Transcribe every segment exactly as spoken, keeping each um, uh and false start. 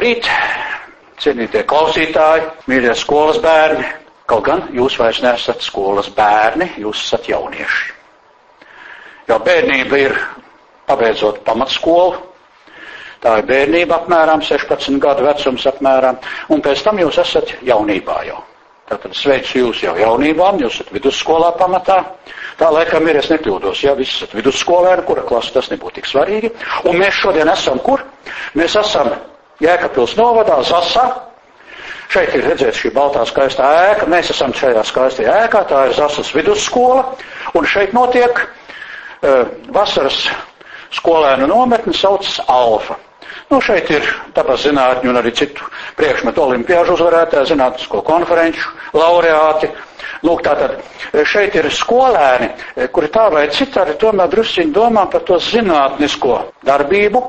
Labrīt, cienītie klausītāji, mīļie skolas bērni. Kaut gan jūs vairs nesat skolas bērni, jūs esat jaunieši. Jo bērnība ir pabeidzot pamatskolu, tā ir bērnība apmēram sešpadsmit gadu vecums apmēram, un pēc tam jūs esat jaunībā jau. Tātad sveicu jūs jau jaunībām, jūs esat vidusskolā pamatā. Tā laikam ir, es nekļūdos, ja visi esat vidusskolēni, kura klasa tas nebūtu tik svarīgi. Un mēs šodien esam kur? Mēs esam Jēkabpils novadā, Zasā. Šeit ir redzēts šī baltā skaistā ēka, mēs esam šajā skaistajā ēkā, tā ir Zasas vidusskola, un šeit notiek uh, vasaras skolēnu nometne, saucas Alfa. Nu, šeit ir dabas zinātņu un arī citu priekšmetu olimpiāžu uzvarētāji, zinātnisko konferenču laureāti. Lūk, tātad šeit ir skolēni, kuri tā vai citādi tomēr drusciņi domā par to zinātnisko darbību.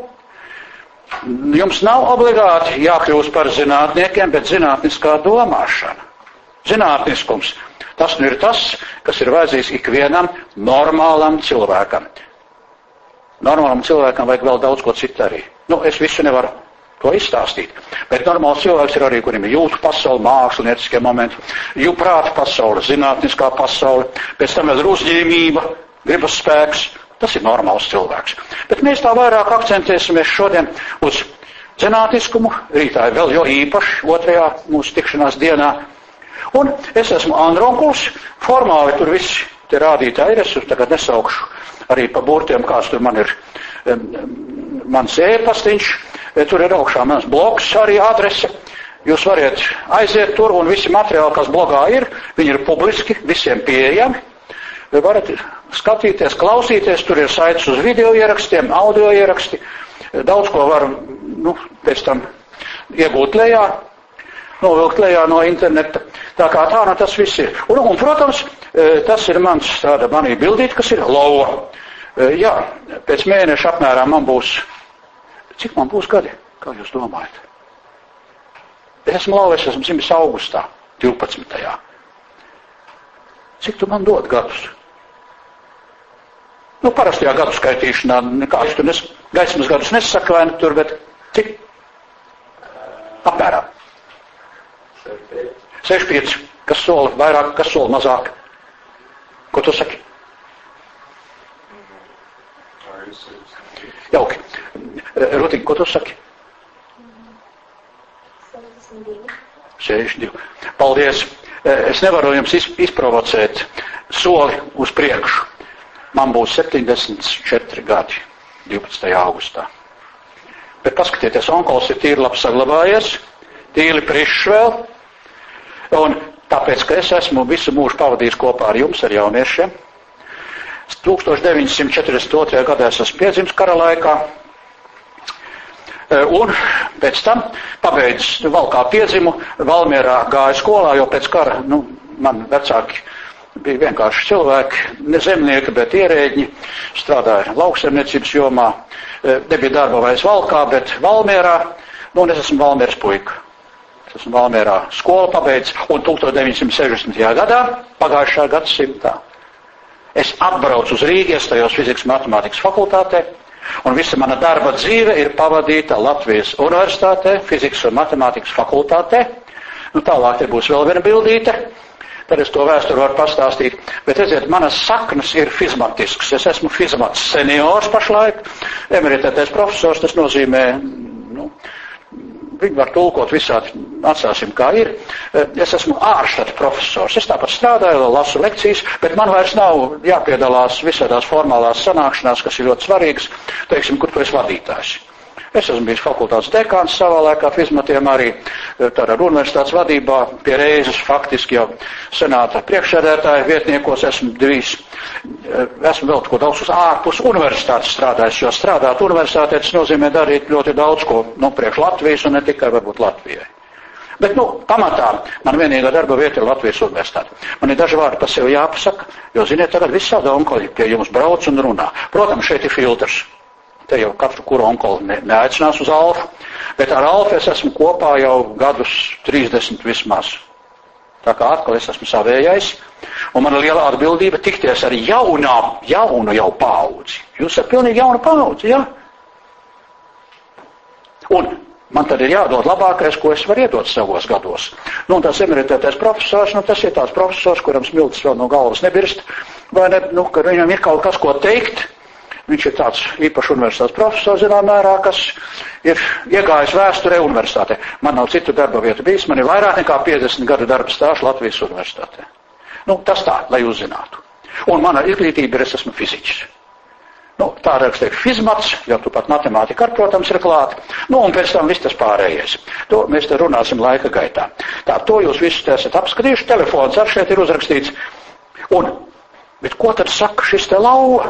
Jums nav obligāti jākļūst par zinātniekiem, bet zinātniskā domāšana. Zinātniskums, tas nu ir tas, kas ir vajadzīgs ikvienam normālam cilvēkam. Normālam cilvēkam vajag vēl daudz ko citu arī. Nu, es visu nevaru to izstāstīt, bet normāls cilvēks ir arī, kuriem ir jūtu pasaule, mākslinieckie momenti, jūtu prāta pasaule, zinātniskā pasaule, pēc tam vēl ir uzņēmība, gribas spēks. Tas ir normāls cilvēks. Bet mēs tā vairāk akcentēsimies šodien uz zinātniskumu, rītā ir vēl jo īpaši, otrajā mūsu tikšanās dienā. Un es esmu Andronkuls, formāli tur visi te rādītāji ir, es tagad nesaukšu arī pa burtiem, kāds tur man ir um, mans e-pastiņš, tur ir augšā mans blogs, arī adrese. Jūs variet aiziet tur un visi materiāli, kas blogā ir, viņi ir publiski, visiem pieejami. Varat skatīties, klausīties, tur ir saites uz video ierakstiem, audio ieraksti, daudz ko var, nu, pēc tam iegūt lejā, novilkt lejā no interneta. Tā kā tā, nu, tas viss ir. Un, un, protams, tas ir mans tāda manī bildīt, kas ir lauva. Jā, pēc mēneša apmēram man būs, cik man būs gadi, kā jūs domājat? Es esmu lauva, es esmu dzimis augustā, divpadsmitajā. Cik tu man dod gadus? Nu, parastajā gadu skaitīšanā nekādus tur nes, gaismas gadus nesaka, vai ne tur, bet cik? Apmēram. seši pieci. Kas sola vairāk, kas sola mazāk? Ko tu saki? Jauki. Rutiņ, ko tu saki? sešdesmit divi. Paldies. Es nevaru jums izprovocēt soli uz priekšu. Man būs septiņdesmit četri gadi, divpadsmitajā augustā. Bet paskatieties, onkols ir tīri labi saglabājies, tīri prišs vēl, un tāpēc, ka es esmu visu mūžu pavadījis kopā ar jums, ar jauniešiem. tuldstoš deviņsimt četrdesmit otrajā gadā es esmu piedzimis kara laikā, un pēc tam pabeidzis Valkā piedzimu, Valmierā gāju skolā, jo pēc kara, nu, man vecāki bija vienkārši cilvēki, ne zemnieki, bet ierēģi, strādāja lauksaimniecības jomā, nebija darba vairs Valkā, bet Valmierā, nu, un es esmu Valmieras puika. Es esmu Valmierā skolu pabeidzis, un tuldstoš deviņsimt sešdesmitajā gadā, pagājušā gadsimtā, es atbraucu uz Rīgu, iestājos fizikas matemātikas fakultātē, un visa mana darba dzīve ir pavadīta Latvijas universitātē, fizikas un matemātikas fakultātē. Nu, tālāk te būs vēl viena bildīte, tad es to vēsturi varu pastāstīt. Bet, redziet, manas saknes ir fizmatisks. Es esmu fizmats seniors pašlaik, emeritētais profesors, tas nozīmē, nu, viņi var tulkot visādi, atstāsim kā ir. Es esmu ārštata profesors. Es tāpat strādāju, lasu lekcijas, bet man vairs nav jāpiedalās visādās formālās sanākšanās, kas ir ļoti svarīgas, teiksim, kur tu esi vadītājs. Es esmu bijis fakultātes dekāns savā laikā fizmatiem arī tādā universitātes vadībā, pie reizes faktiski jau senāta priekšsēdētāja vietniekos esmu divīs. Esmu vēl kaut daudz uz ārpus universitātes strādājis, jo strādāt universitātē tas nozīmē darīt ļoti daudz ko, nu, priekš Latvijas un ne tikai varbūt Latvijai. Bet, nu, pamatā man vienīgā darba vieta ir Latvijas universitāte. Man ir daži vārdi par sevi jāpasaka, jo, ziniet, tagad visādi onkoļi pie jums brauc un runā. Protams, šeit ir filtrs. Te jau katru kuru onkoli ne, neaicinās uz Alfu, bet ar Alfu es esmu kopā jau gadus trīsdesmit vismaz. Tā kā atkal es esmu savējais, un man ir liela atbildība tikties ar jaunām, jaunu jau paudzi. Jūs esat pilnīgi jauna paudzi, jā? Un Man tad ir jādod labākais, ko es varu iedot savos gados. Nu, un tas emeritētais profesors, nu, tas ir tāds profesors, kuram smiltis vēl no galvas nebirst, vai ne, nu, ka viņam ir kaut kas, ko teikt. Viņš ir tāds īpaši universitātes profesors, zinām mērā, kas ir iegājis vēsturē universitātē. Man nav citu darba vietu bijis, man ir vairāk nekā piecdesmit gadu darba stāsts Latvijas universitātē. Nu, tas tā, lai jūs zinātu. Un mana izglītība ir, es esmu fiziķis. Nu, tā rakstīja fizmats, jo tu pat matemātika ar, protams, ir klāta. Nu, un pēc tam viss tas pārējais. To mēs te runāsim laika gaitā. Tā, to jūs visus te esat apskatījuši, telefons ar šeit ir uzrakstīts. Un, bet ko tad saka šis te lauva?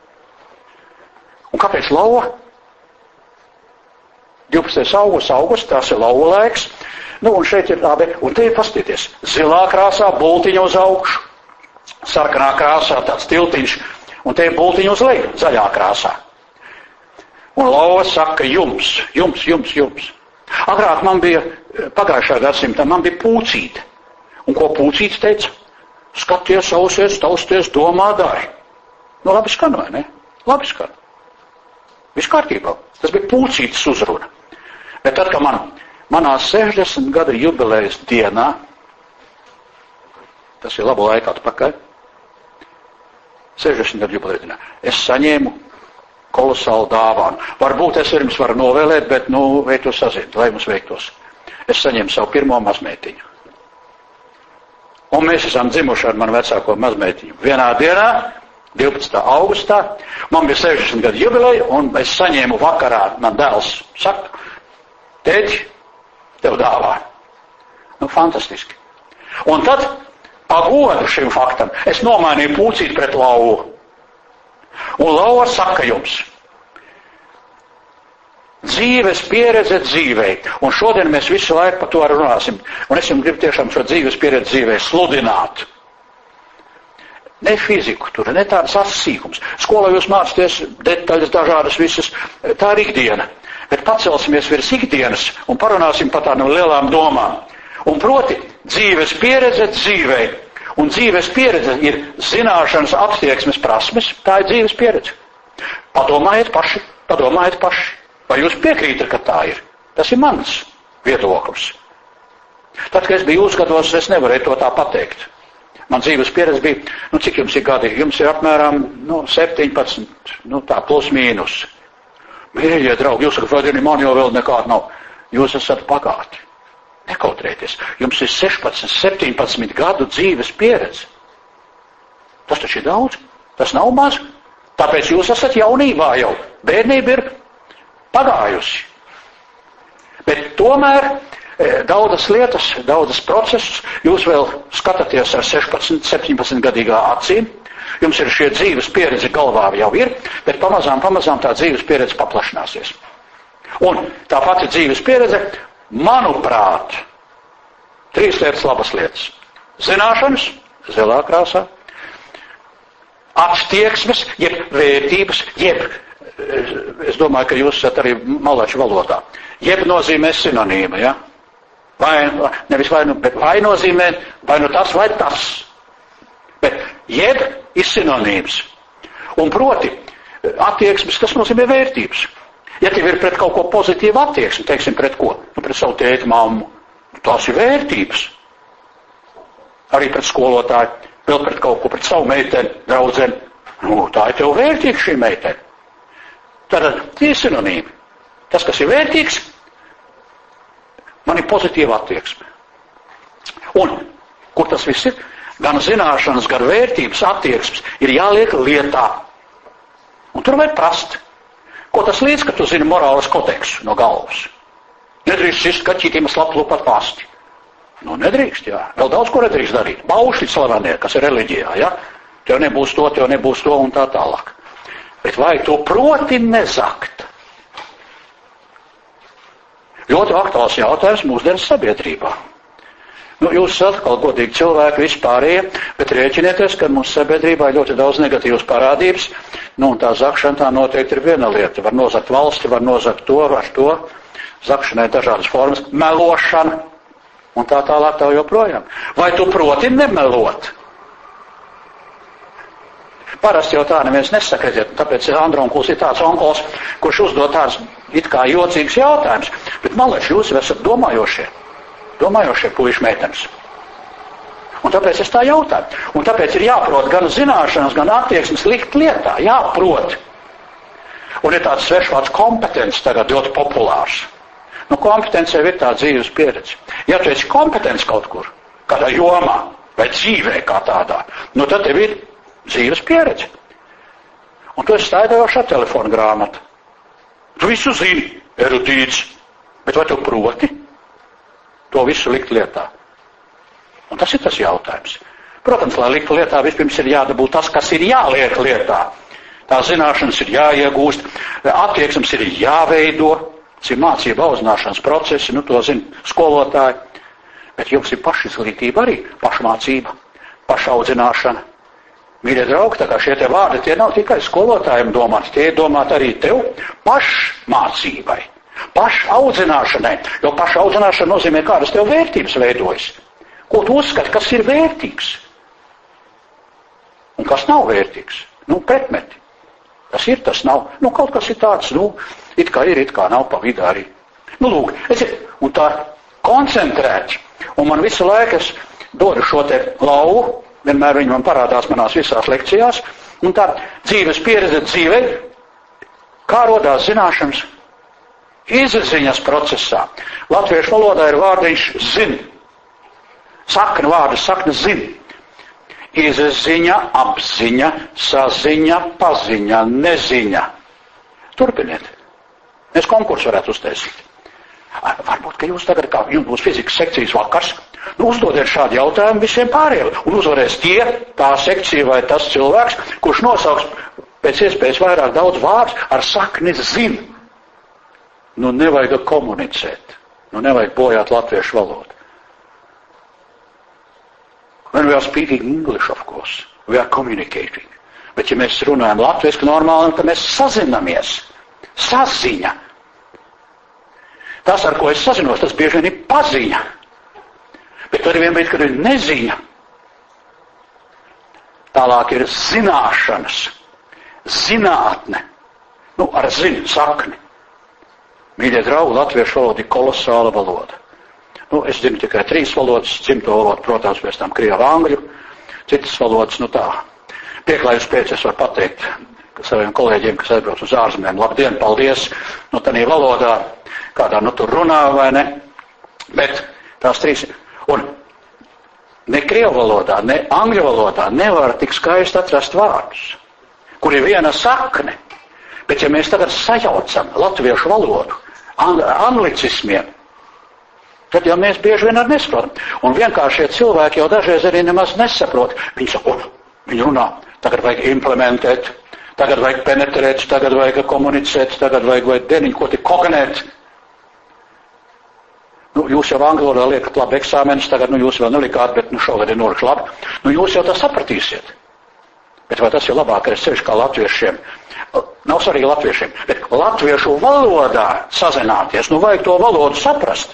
Un kāpēc lauva? divpadsmitais augusts, augusts, tās ir lauva laiks. Nu, un šeit ir abi, un te ir paskatīties. Zilā krāsā bultiņa uz augšu, sarkanā krāsā tāds tiltiņš, un te ir bultiņa uz leju, zaļā krāsā. Un lauva saka jums, jums, jums, jums. Agrāk man bija, pagājušā gadsimtā, man bija pūcīte. Un ko pūcīts teica? Skaties, ausies, tausties, domā, dari. Nu, labi skan, vai ne? Labi skan. Viss kārtībā. Tas bija pūcītes uzruna. Bet tad, kad man, manā sešdesmit gada jubilejas dienā, tas ir labu laiku atpakaļ, sešdesmit gadu jubilejas dienā, es saņēmu kolosālu dāvānu. Varbūt es jums varu novēlēt, bet, nu, vai to sazint, lai mums veiktos. Es saņēmu savu pirmo mazmeitiņu. Un mēs esam dzimuši ar manu vecāko mazmeitiņu. Vienā dienā, divpadsmitā augustā, man bija sešdesmit gadu jubileja, un es saņēmu vakarā, man dēls saka, tēti, tev dāvāju. Nu, fantastiski. Un tad, pagodu šim faktam, es nomainīju pūcīt pret lauvu. Un lauva saka jums, dzīves pieredze dzīvei. Un šodien mēs visu laiku par to runāsim. Un es jums gribu tiešām šo dzīves pieredzi dzīvei sludināt. Ne fiziku tur, ne tādas asīkums. Skolā jūs mācāties detaļas dažādas visas, tā ir ikdiena. Bet pacelsimies virs ikdienas un parunāsim par tādām lielām domām. Un proti, dzīves pieredze dzīvei. Un dzīves pieredze ir zināšanas, attieksmes, prasmes, tā ir dzīves pieredze. Padomājiet paši, padomājiet paši. Vai jūs piekrītat, ka tā ir? Tas ir mans viedoklis. Tad, kad es biju uzgados, es nevarēju to tā pateikt. Man dzīves pieredze bija, nu cik jums ir gadi? Jums ir apmēram, nu, septiņpadsmit, nu tā, plus mīnus. Mīļie draugi, jūs sakat, vai man jau vēl nekāda nav. Jūs esat pagāti. Nekautrēties. Jums ir sešpadsmit, septiņpadsmit gadu dzīves pieredze. Tas taču ir daudz. Tas nav maz. Tāpēc jūs esat jaunībā jau. Bērnība ir pagājusi. Bet tomēr daudzas lietas, daudzas procesus jūs vēl skatāties ar sešpadsmit, septiņpadsmit gadīgā acīm. Jums ir šie dzīves pieredze galvā jau ir, bet pamazām, pamazām tā dzīves pieredze paplašināsies. Un tā pati dzīves pieredze, manuprāt, trīs lietas, labas lietas. Zināšanas, zilā krāsā, attieksmes, jeb vērtības, jeb, es domāju, ka jūs esat arī malāču valodā, jeb nozīmē sinonīma, ja? Vai, nevis vai nu, bet vai nozīmē, vai nu tas, vai tas. Bet jeb ir sinonīms. Un proti, attieksmes, kas nozīmē vērtības. Ja tev ir pret kaut ko pozitīvu attieksmi, teiksim, pret ko? Nu, pret savu tēti, mammu. Tās ir vērtības. Arī pret skolotāju, vēl pret kaut ko, pret savu meiteni, draudzeni. Nu, tā ir tev vērtīga šī meiteni. Tad tie ir sinonīmi. Tas, kas ir vērtīgs, man ir pozitīva attieksme. Un, kur tas viss ir? Gan zināšanas, gan vērtības, attieksmes ir jāliek lietā. Un tur vajag prast. Ko tas liedz, ka tu zini morāles kodeksu no galvas? Nedrīkst šis kaķītīm slaplu pat pasti. Nu, nedrīkst, jā. Vēl daudz ko nedrīkst darīt. Baušļi slavenie, kas ir reliģijā, jā. Tev nebūs to, tev nebūs to un tā tālāk. Bet vai tu proti nezakt? Ļoti aktuāls jautājums mūsdienas sabiedrībā. Nu, jūs esat atkal godīgi cilvēki vispārējie, bet rēķinieties, ka mūsu sabiedrībā ir ļoti daudz negatīvas parādības. Nu, un tā zakšana tā noteikti ir viena lieta. Var nozakt valsti, var nozakt to, var to. Zakšanai dažādas formas, melošana un tā tālāk tā joprojām. Vai tu proti nemelot? Parasti jau tā neviens nesaka, redziet, tāpēc Andronkuls ir tāds onkols, kurš uzdod tāds it kā jocīgs jautājums. Bet man liekas, jūs esat domājošie, domājošie puiši meitenes. Un tāpēc es tā jautāju. Un tāpēc ir jāprot gan zināšanas, gan attieksmes likt lietā, jāprot. Un ir tāds svešvārds kompetence tagad ļoti populārs. Nu, kompetence ir tā dzīves pieredze. Ja tu esi kompetents kaut kur, kādā jomā, vai dzīvē kā tādā, nu tad tev ir dzīves pieredze. Un tu esi staigājošā telefona grāmata. Tu visu zini, erudīts, bet vai tu proti to visu likt lietā? Un tas ir tas jautājums. Protams, lai liktu lietā, vispirms ir jādabūt tas, kas ir jāliek lietā. Tā zināšanas ir jāiegūst, attieksmes ir jāveido, tas ir mācība audzināšanas procesi, nu to zina skolotāji. Bet jums ir pašizglītība arī, pašmācība, pašaudzināšana. Mīļie draugi, tā kā šie te vārdi, tie nav tikai skolotājiem domāti, tie ir domāti arī tev pašmācībai, pašaudzināšanai, jo pašaudzināšana nozīmē, kādas tev vērtības veidojas. Ko tu uzskati, kas ir vērtīgs? Un kas nav vērtīgs? Nu, pretmeti. Tas ir, tas nav. Nu, kaut kas ir tāds, nu, it kā ir, it kā nav pa vidu arī. Nu, lūk, es, un tā koncentrēts. Un man visu laiku es dodu šo te lauvu, vienmēr viņi man parādās manās visās lekcijās, un tā dzīves pieredze dzīvē, kā rodās zināšanas izziņas procesā. Latviešu valodā ir vārdiņš zin. Sakna vārda, sakna zin. Izziņa, apziņa, saziņa, paziņa, neziņa. Turpiniet. Mēs konkursu varētu uztaisīt. Varbūt, ka jūs tagad, kā jums būs fizikas sekcijas vakars, nu uzdodiet šādu jautājumu visiem pārējiem, un uzvarēs tie, tā sekcija vai tas cilvēks, kurš nosauks pēc iespējas vairāk daudz vārdus ar sakni zin. Nu nevajag komunicēt, nu nevajag bojāt latviešu valodu. When we are speaking English, of course, we are communicating. Bet ja mēs runājam latviešu normāli, tad mēs sazinamies. Saziņa. Tas, ar ko es sazinos, tas bieži vien ir paziņa. Bet arī vienbrīd, kad ir neziņa. Tālāk ir zināšanas, zinātne, nu ar zinu sakni. Mīļie draugi, latviešu valoda ir kolosāla valoda. Nu, es zinu tikai trīs valodas, dzimto valodu, protams, pēc tam krievu angļu, citas valodas, nu tā. Pieklājus pēc es varu pateikt saviem kolēģiem, kas aizbrauc uz ārzemēm, labdien, paldies, nu tādā valodā, kādā nu tur runā vai ne, bet tās trīs, un ne krievu valodā, ne angļu valodā nevar tik skaisti atrast vārdus, kur ir viena sakne, bet ja mēs tagad sajaucam latviešu valodu ang anglicismiem, tad jau mēs bieži vien arī nesaprotam. Un vienkāršie cilvēki jau dažreiz arī nemaz nesaprot. Viņi saka, o, viņi runā, tagad vajag implementēt, tagad vajag penetrēt, tagad vajag komunicēt, tagad vajag, vajag dieniņu, ko tik kognēt. Nu, jūs jau angļu valodā liekat labi eksāmenus, tagad, nu, jūs vēl nelikāt, bet, nu, šogad ir noriks labi. Nu, jūs jau tā sapratīsiet. Bet vai tas ir labākais ceļš kā latviešiem? Nav svarīgi latviešiem, bet latviešu valodā sazināties, nu, vajag to valodu saprast.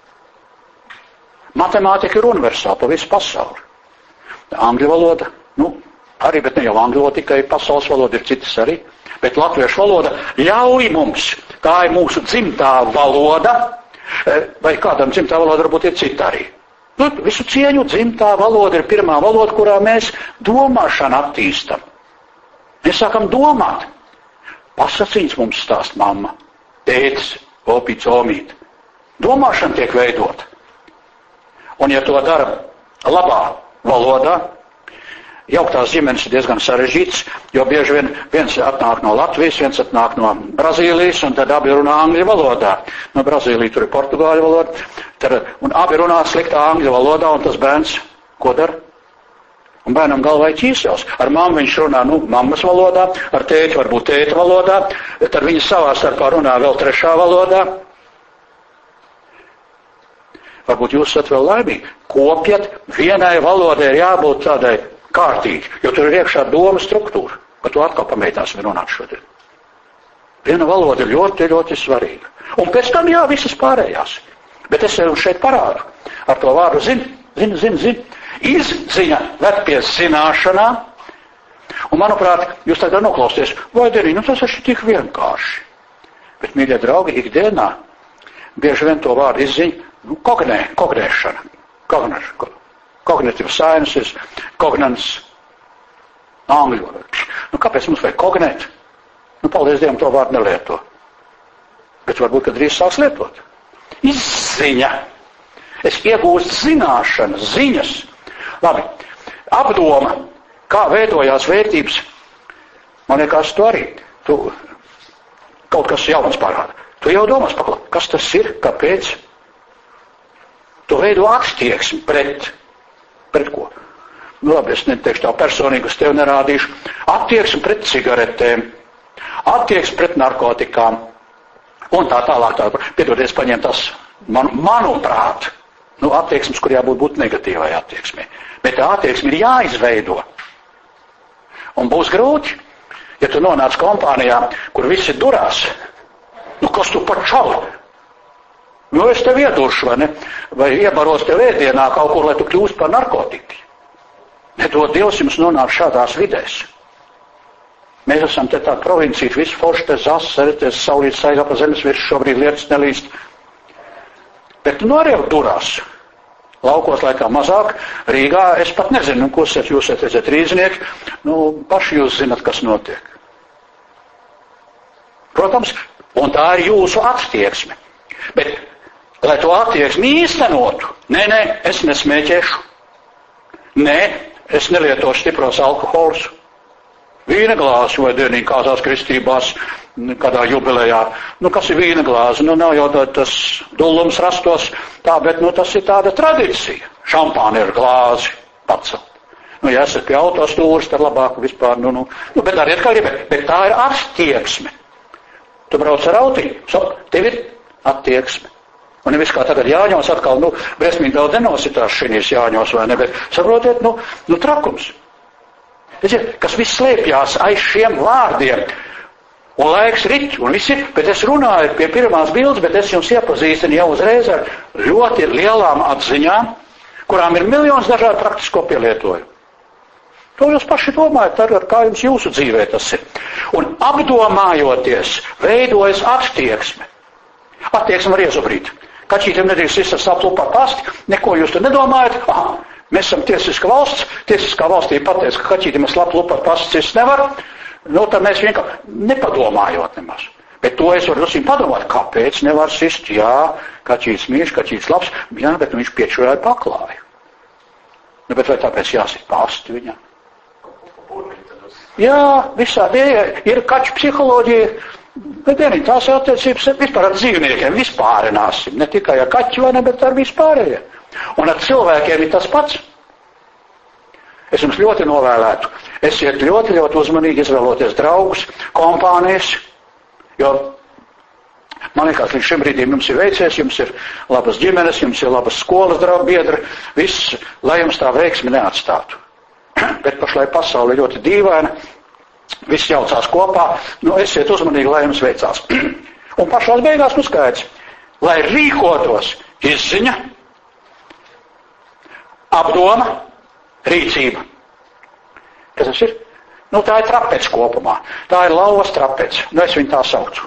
Matemātika ir universāla pa visu pasauli. Angļu valoda, nu, arī, bet ne jau angļu valoda, tikai pasaules valoda ir citas arī. Bet latviešu valoda ļauj mums, tā ir mūsu dzimtā valoda, vai kādam dzimtā valoda varbūt ir cita arī. Nu, visu cieņu dzimtā valoda ir pirmā valoda, kurā mēs domāšanu attīstam. Mēs sākam domāt. Pasacīns mums stāst mamma, tētis, opīts, omīt. Domāšana tiek veidota. Un ja to dara labā valodā, jauktās ģimenes ir diezgan sarežģīts, jo bieži vien viens atnāk no Latvijas, viens atnāk no Brazīlijas, un tad abi runā angļu valodā. No Brazīlija tur ir portugāļu valoda, tad, un abi runā sliktā angļu valodā, un tas bērns, ko dara? Un bērnam galvā ir ķīsels. Ar mammu viņš runā, nu, mammas valodā, ar tēti varbūt tēta valodā, tad viņi savā starpā runā vēl trešā valodā. Varbūt jūs esat vēl laimīgi. Kopiet, vienai valodai ir jābūt tādai kārtīgi, jo tur ir iekšā doma struktūra, ka tu atkal pamēģināsim runāt šodien. Viena valoda ir ļoti, ļoti svarīga. Un pēc tam jā, visas pārējās. Bet es jau šeit parādu. Ar to vārdu zinu, zinu, zinu, zinu. Izziņa ved pie zināšanām, Un, manuprāt, jūs tagad noklausties, vai Denī, nu tas ir tik vienkārši. Bet, mīļie draugi, ikdienā bieži vien to vārdu izziņa, nu, kognē, kognēšana, kognēšana, cognitive sciences, cognance, angļu. Nu, kāpēc mums vajag kognēt? Nu, paldies Dievam, to vārdu nelieto. Bet varbūt, kad drīz sāks lietot. Izziņa. Es iegūstu zināšanas, ziņas. Labi, apdoma, kā veidojās vērtības. Man liekas, tu arī. Tu kaut kas jauns parāda. Tu jau domās, paklāt, kas tas ir, kāpēc? Tu veido attieksmi pret, pret ko? Nu, labi, es neteikšu tā personīgi, es tev nerādīšu. Attieksmi pret cigaretēm, attieksmi pret narkotikām, un tā tālāk tā. Piedodies, paņem tas, man, manuprāt, nu, attieksmes, kur jābūt būt negatīvai attieksmei. Bet tā attieksme ir jāizveido. Un būs grūti, ja tu nonāc kompānijā, kur visi durās. Nu, kas tu par čalu? Nu, es tev ieduršu, vai ne? Vai iebaros tev ēdienā kaut kur, lai tu kļūst par narkotiku. Nedod Dievs jums nonāk šādās vidēs. Mēs esam te tā provincīt, visu forši te zas, sēdēties, saulīt saigā pa zemes virs, šobrīd lietas nelīst. Bet nu arī jau durās. Laukos laikā mazāk, Rīgā es pat nezinu, nu, ko esat, jūs esat, esat rīznieki, nu, paši jūs zinat, kas notiek. Protams, un tā ir jūsu attieksme. Bet, lai to attieksmi īstenotu, nē, nē, es nesmēķēšu. Nē, es nelietošu stipros alkoholus. Vīna glāzi vai dienīgi kāzās kristībās, kādā jubilejā. Nu, kas ir vīna glāzi? Nu, nav jau tas dullums rastos tā, bet, nu, tas ir tāda tradīcija. Šampāni ir glāzi pacelt. Nu, ja esat pie autostūras, tad labāk vispār, nu, nu, nu bet dariet kā gribat. Bet tā ir attieksme. Tu brauc ar autiņu, so, tev ir attieksme. Un nevis kā tagad Jāņos atkal, nu, briesmīgi daudz nenositās šinīs Jāņos, vai ne, bet saprotiet, nu, nu trakums. Redziet, kas viss slēpjās aiz šiem vārdiem. Un laiks rit, un viss ir, bet es runāju pie pirmās bildes, bet es jums iepazīstinu jau uzreiz ar ļoti lielām atziņām, kurām ir miljons dažādu praktisko pielietojumu. To jūs paši domājat, tagad, kā jums jūsu dzīvē tas ir. Un apdomājoties, veidojas attieksme. Attieksme var iezubrīt. Kaķītiem nedrīkst izsast aplu par pasti, neko jūs tur nedomājat. Aha, mēs esam tiesiska valsts, tiesiskā valstī pateic, ka kaķītiem es lapu par pasti cist nevar. Nu, tad mēs vienkārši nepadomājot nemaz. Bet to es varu viņam padomāt, kāpēc nevar sist. Jā, kaķītis mīļš, kaķītis labs, jā, bet viņš piečurāja paklāju. Nu, bet vai tāpēc jāsit pasti viņam? Jā, visādi ir kaķu psiholoģija, bet vienīgi tās attiecības vispār ar dzīvniekiem vispārināsim, ne tikai ar kaķu vai ne, bet ar vispārējiem. Un ar cilvēkiem ir tas pats. Es jums ļoti novēlētu, esiet ļoti, ļoti uzmanīgi izvēloties draugus, kompānijas, jo man liekas, līdz šim brīdim jums ir veicies, jums ir labas ģimenes, jums ir labas skolas draugu biedri, viss, lai jums tā veiksmi neatstātu. Bet pašlaik pasaule ļoti dīvaina, viss jaucās kopā, nu esiet uzmanīgi, lai jums veicās. Un pašās beigās nu skaidrs, lai rīkotos izziņa, apdoma, rīcība. Kas tas ir? Nu tā ir trapec kopumā, tā ir lauvas trapec, nu es viņu tā saucu.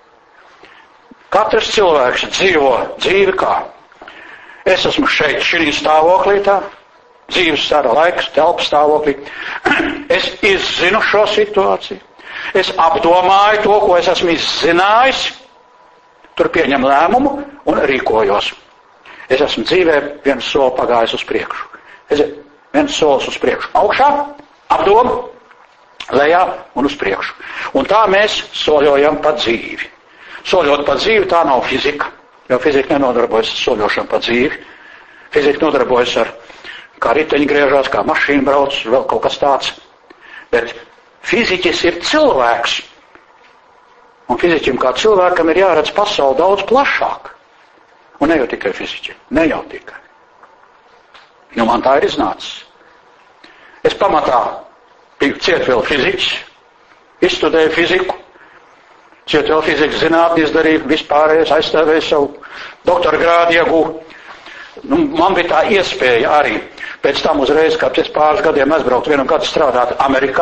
Katrs cilvēks dzīvo dzīvi kā. Es esmu šeit, šī stāvoklī tā, dzīves stāra laiks, telpas stāvoklī. Es izzinu šo situāciju. Es apdomāju to, ko es esmu izzinājis, tur pieņem lēmumu un rīkojos. Es esmu dzīvē viens soli pagājis uz priekšu. Es viens solis uz priekšu. Augšā, apdoma, lejā un uz priekšu. Un tā mēs soļojam pa dzīvi. Soļot pa dzīvi tā nav fizika, jo fizika nenodarbojas ar soļošanu pa dzīvi. Fizika nodarbojas ar kā riteņi griežās, kā mašīna brauc, vēl kaut kas tāds. Bet fiziķis ir cilvēks. Un fiziķim kā cilvēkam ir jāredz pasauli daudz plašāk. Un ne jau tikai fiziķi, ne jau tikai. Nu, man tā ir iznācis. Es pamatā biju ciet vēl fiziķis, izstudēju fiziku, ciet vēl fizikas zinātni izdarīju, vispārējais aizstāvēju savu doktora grādu iegūju. Nu, man bija tā iespēja arī pēc tam uzreiz, kā pēc pāris gadiem aizbraukt vienu gadu strādāt Amerikā,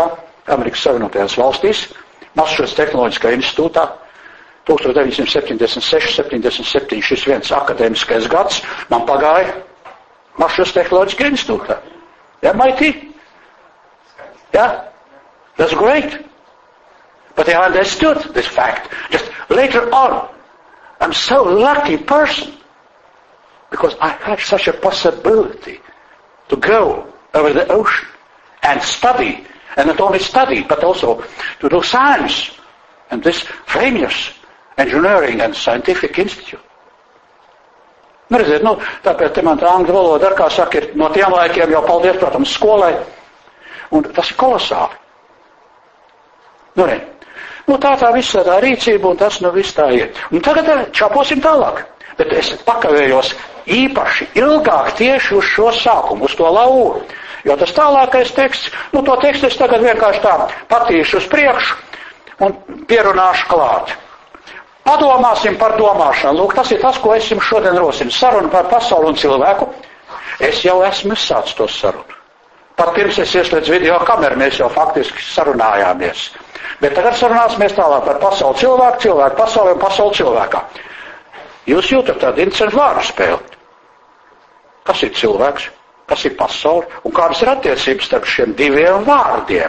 Amerikas Savienotajās valstīs, Massachusetts Tehnoloģiskajā institūtā, tūkstoš deviņsimt septiņdesmit seši septiņdesmit septiņi šis viens akadēmiskais gads, man pagāja Massachusetts Tehnoloģiskajā institūtā. M I T. Yeah, that's great. But I understood this fact just later on. I'm so lucky person because I had such a possibility to go over the ocean and study, and not only study, but also to do science in this famous engineering and scientific institute. Nu, redziet, nu, tāpēc te man tā angļu valoda, ar kā saka, ir no tiem laikiem jau paldies, protams, skolai, un tas ir kolosāli. Nu, re. Nu, tā tā visa tā rīcība, un tas nu viss tā ir. Un tagad čaposim tālāk. Bet es pakavējos īpaši ilgāk tieši uz šo sākumu, uz to lauru. Jo tas tālākais teksts, nu, to tekstu es tagad vienkārši tā patīšu uz priekšu un pierunāšu klāt. Padomāsim par domāšanu. Lūk, tas ir tas, ko es jums šodien rosinu. Saruna par pasauli un cilvēku. Es jau esmu izsācis to sarunu. Pat pirms es ieslēdzu video kameru, mēs jau faktiski sarunājāmies. Bet tagad sarunāsimies tālāk par pasauli cilvēku, cilvēku pasauli un pasauli cilvēkā. Jūs jūtat tādu interesantu vārdu spēli. Kas ir cilvēks, kas ir pasauli un kādas ir attiecības starp šiem diviem vārdiem?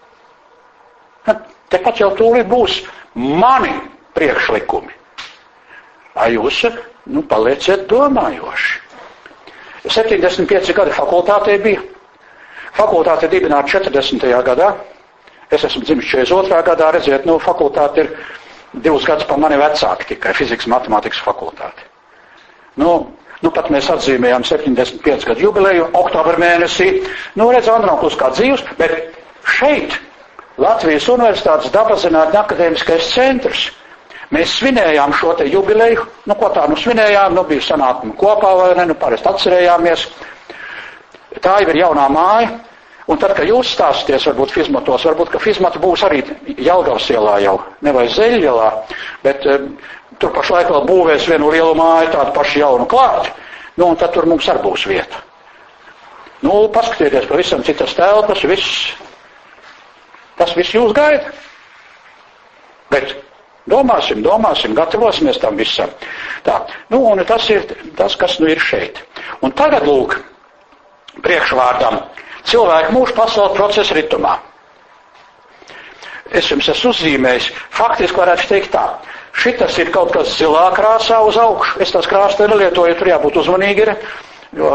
Tepat jau tūlīt būs mani priekšlikumi. Vai jūs, nu, palieciet domājoši. septiņdesmit pieci gadi fakultātē bija. Fakultāte dibināta četrdesmitajā gadā. Es esmu dzimis četrdesmit otrā gadā, redziet, nu, fakultāte ir divus gadus pa mani vecāki tikai, fizikas matemātikas fakultāte. Nu, nu, pat mēs atzīmējām septiņdesmit pieci gadu jubileju, oktobra mēnesī, nu, redz, Andronklis kā dzīvs, bet šeit, Latvijas Universitātes dabaszinātņu akadēmiskais centrs, mēs svinējām šo te jubileju, nu, ko tā, nu, svinējām, nu, bija sanākumi kopā, vai ne, nu, parasti atcerējāmies. Tā jau ir jaunā māja, un tad, kad jūs stāsties, varbūt Fizmatos, varbūt, ka Fizmata būs arī Jelgavas ielā jau, ne vai Zeļielā, bet e, tur pašlaik vēl būvēs vienu lielu māju, tādu pašu jaunu klāt, nu, un tad tur mums arī būs vieta. Nu, paskatieties, pavisam citas telpas, viss, tas viss jūs gaida. Bet domāsim, domāsim, gatavosimies tam visam. Tā, nu, un tas ir tas, kas nu ir šeit. Un tagad, lūk, priekšvārdam cilvēku mūžu pasauli procesa ritumā. Es jums esmu uzzīmējis, faktiski varētu teikt tā. Šitas ir kaut kas zilā krāsā uz augšu. Es tās krāsas nelietoju, tur jābūt uzmanīgi ir, jo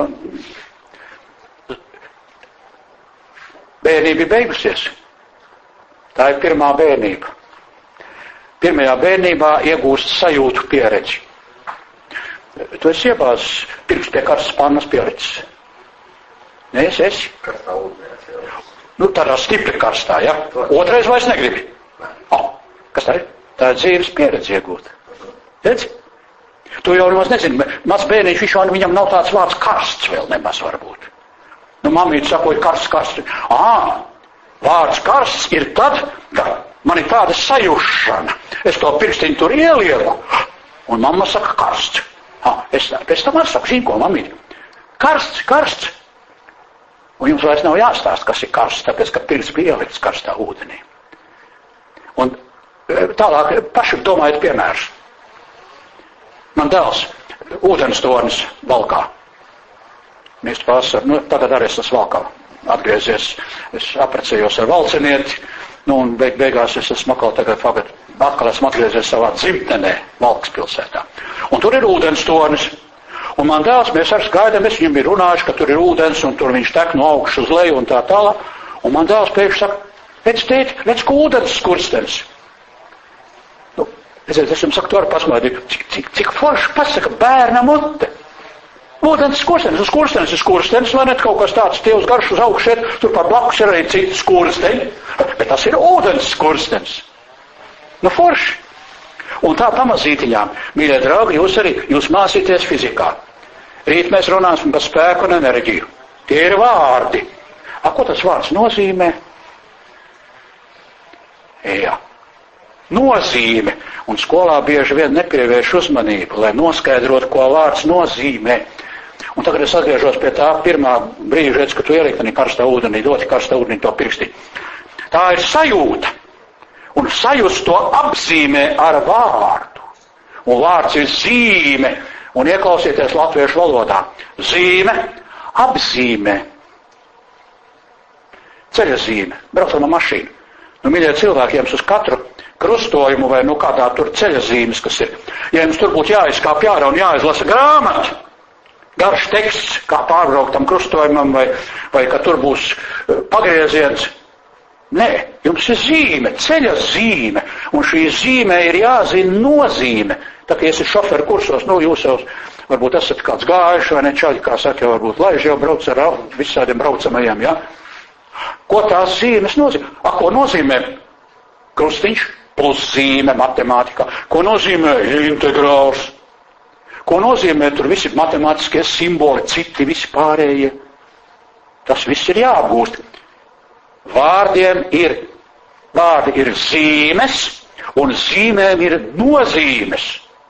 bērnība ir beigusies. Tā ir pirmā bērnība. Pirmajā bērnībā iegūst sajūtu pieredzi. Tu esi iebāzis pirms pie karstas pannas pielicis. Nē, es esi. Karstā ūdenē. Nu, tādā stipri karstā, ja? Otrais vairs negribi. Oh, kas tā ir? Tā ir dzīves pieredze iegūt. Redzi? Tu jau nemaz nezini, maz bērniņš, viņš, viņam nav tāds vārds karsts vēl nemaz varbūt. Nu, mamīte sakoja karsts, karsts. Ā, vārds karsts ir tad, kad man ir tāda sajušana. Es to pirkstiņu tur ielieku, un mamma saka karsts. Ā, es pēc tam arī saku, zinu ko, mamīte. Karsts, karsts. Un jums vairs nav jāstāst, kas ir karsts, tāpēc, ka pirms bija ielikts karstā ūdenī. Un tālāk, paši domājiet piemērus. Man dēls ūdenstornis valkā. Mēs pārsvar, nu, tagad arī es tas valkā atgriezies, es aprecējos ar valcinieti, nu, un beig, beigās es esmu atkal tagad, tagad atkal esmu atgriezies savā dzimtenē, Valkas pilsētā. Un tur ir ūdenstornis. Un man dēls, mēs arī gaidām, es viņam ir runājuši, ka tur ir ūdens, un tur viņš tek no augšas uz leju un tā tālāk. Un man dēls pēkšņi saka, redz, tēt, redz, ka ūdens skurstens. Nu, es, es jums saku, tu arī pasmaidīt, cik, cik, cik forši pasaka bērna mute. Ūdens skurstens, uz skurstens ir skurstens, vai net kaut kas tāds tievs garš uz augšēt, tur par blakus ir arī citi skursteņi. Bet tas ir ūdens skurstens. Nu, forši. Un tā pamazītiņām, mīļie draugi, jūs arī, jūs mācīties fizikā. Rīt mēs runāsim par spēku un enerģiju. Tie ir vārdi. A, ko tas vārds nozīmē? Jā. Nozīme. Un skolā bieži vien nepievērš uzmanību, lai noskaidrotu, ko vārds nozīmē. Un tagad es atgriežos pie tā pirmā brīža, redz, ka tu ielikt karstā ūdenī, ļoti karstā ūdenī to pirksti. Tā ir sajūta. Un sajust to apzīmē ar vārdu. Un vārds ir zīme. Un ieklausieties latviešu valodā. Zīme apzīmē. Ceļa zīme. Braucam ar mašīnu. Nu, mīļie cilvēki, jums uz katru krustojumu vai nu kādā tur ceļa zīmes, kas ir. Ja jums tur būtu jāizkāp ārā un jāizlasa grāmata, garš teksts, kā pārbraukt tam krustojumam, vai, vai ka tur būs pagrieziens. Nē, jums ir zīme, ceļa zīme, un šī zīme ir jāzina nozīme. Tā kā esi šoferu kursos, nu jūs jau varbūt esat kāds gājuši, vai ne čaļi, kā saka, jau varbūt laiži jau brauc ar visādiem braucamajiem, ja? Ko tās zīmes nozīmē? A, ko nozīmē krustiņš plus zīme matemātikā? Ko nozīmē integrāls? Ko nozīmē tur visi matemātiskie simboli, citi visi pārējie? Tas viss ir jāapgūst. Vārdiem ir, vārdi ir zīmes, un zīmēm ir nozīmes.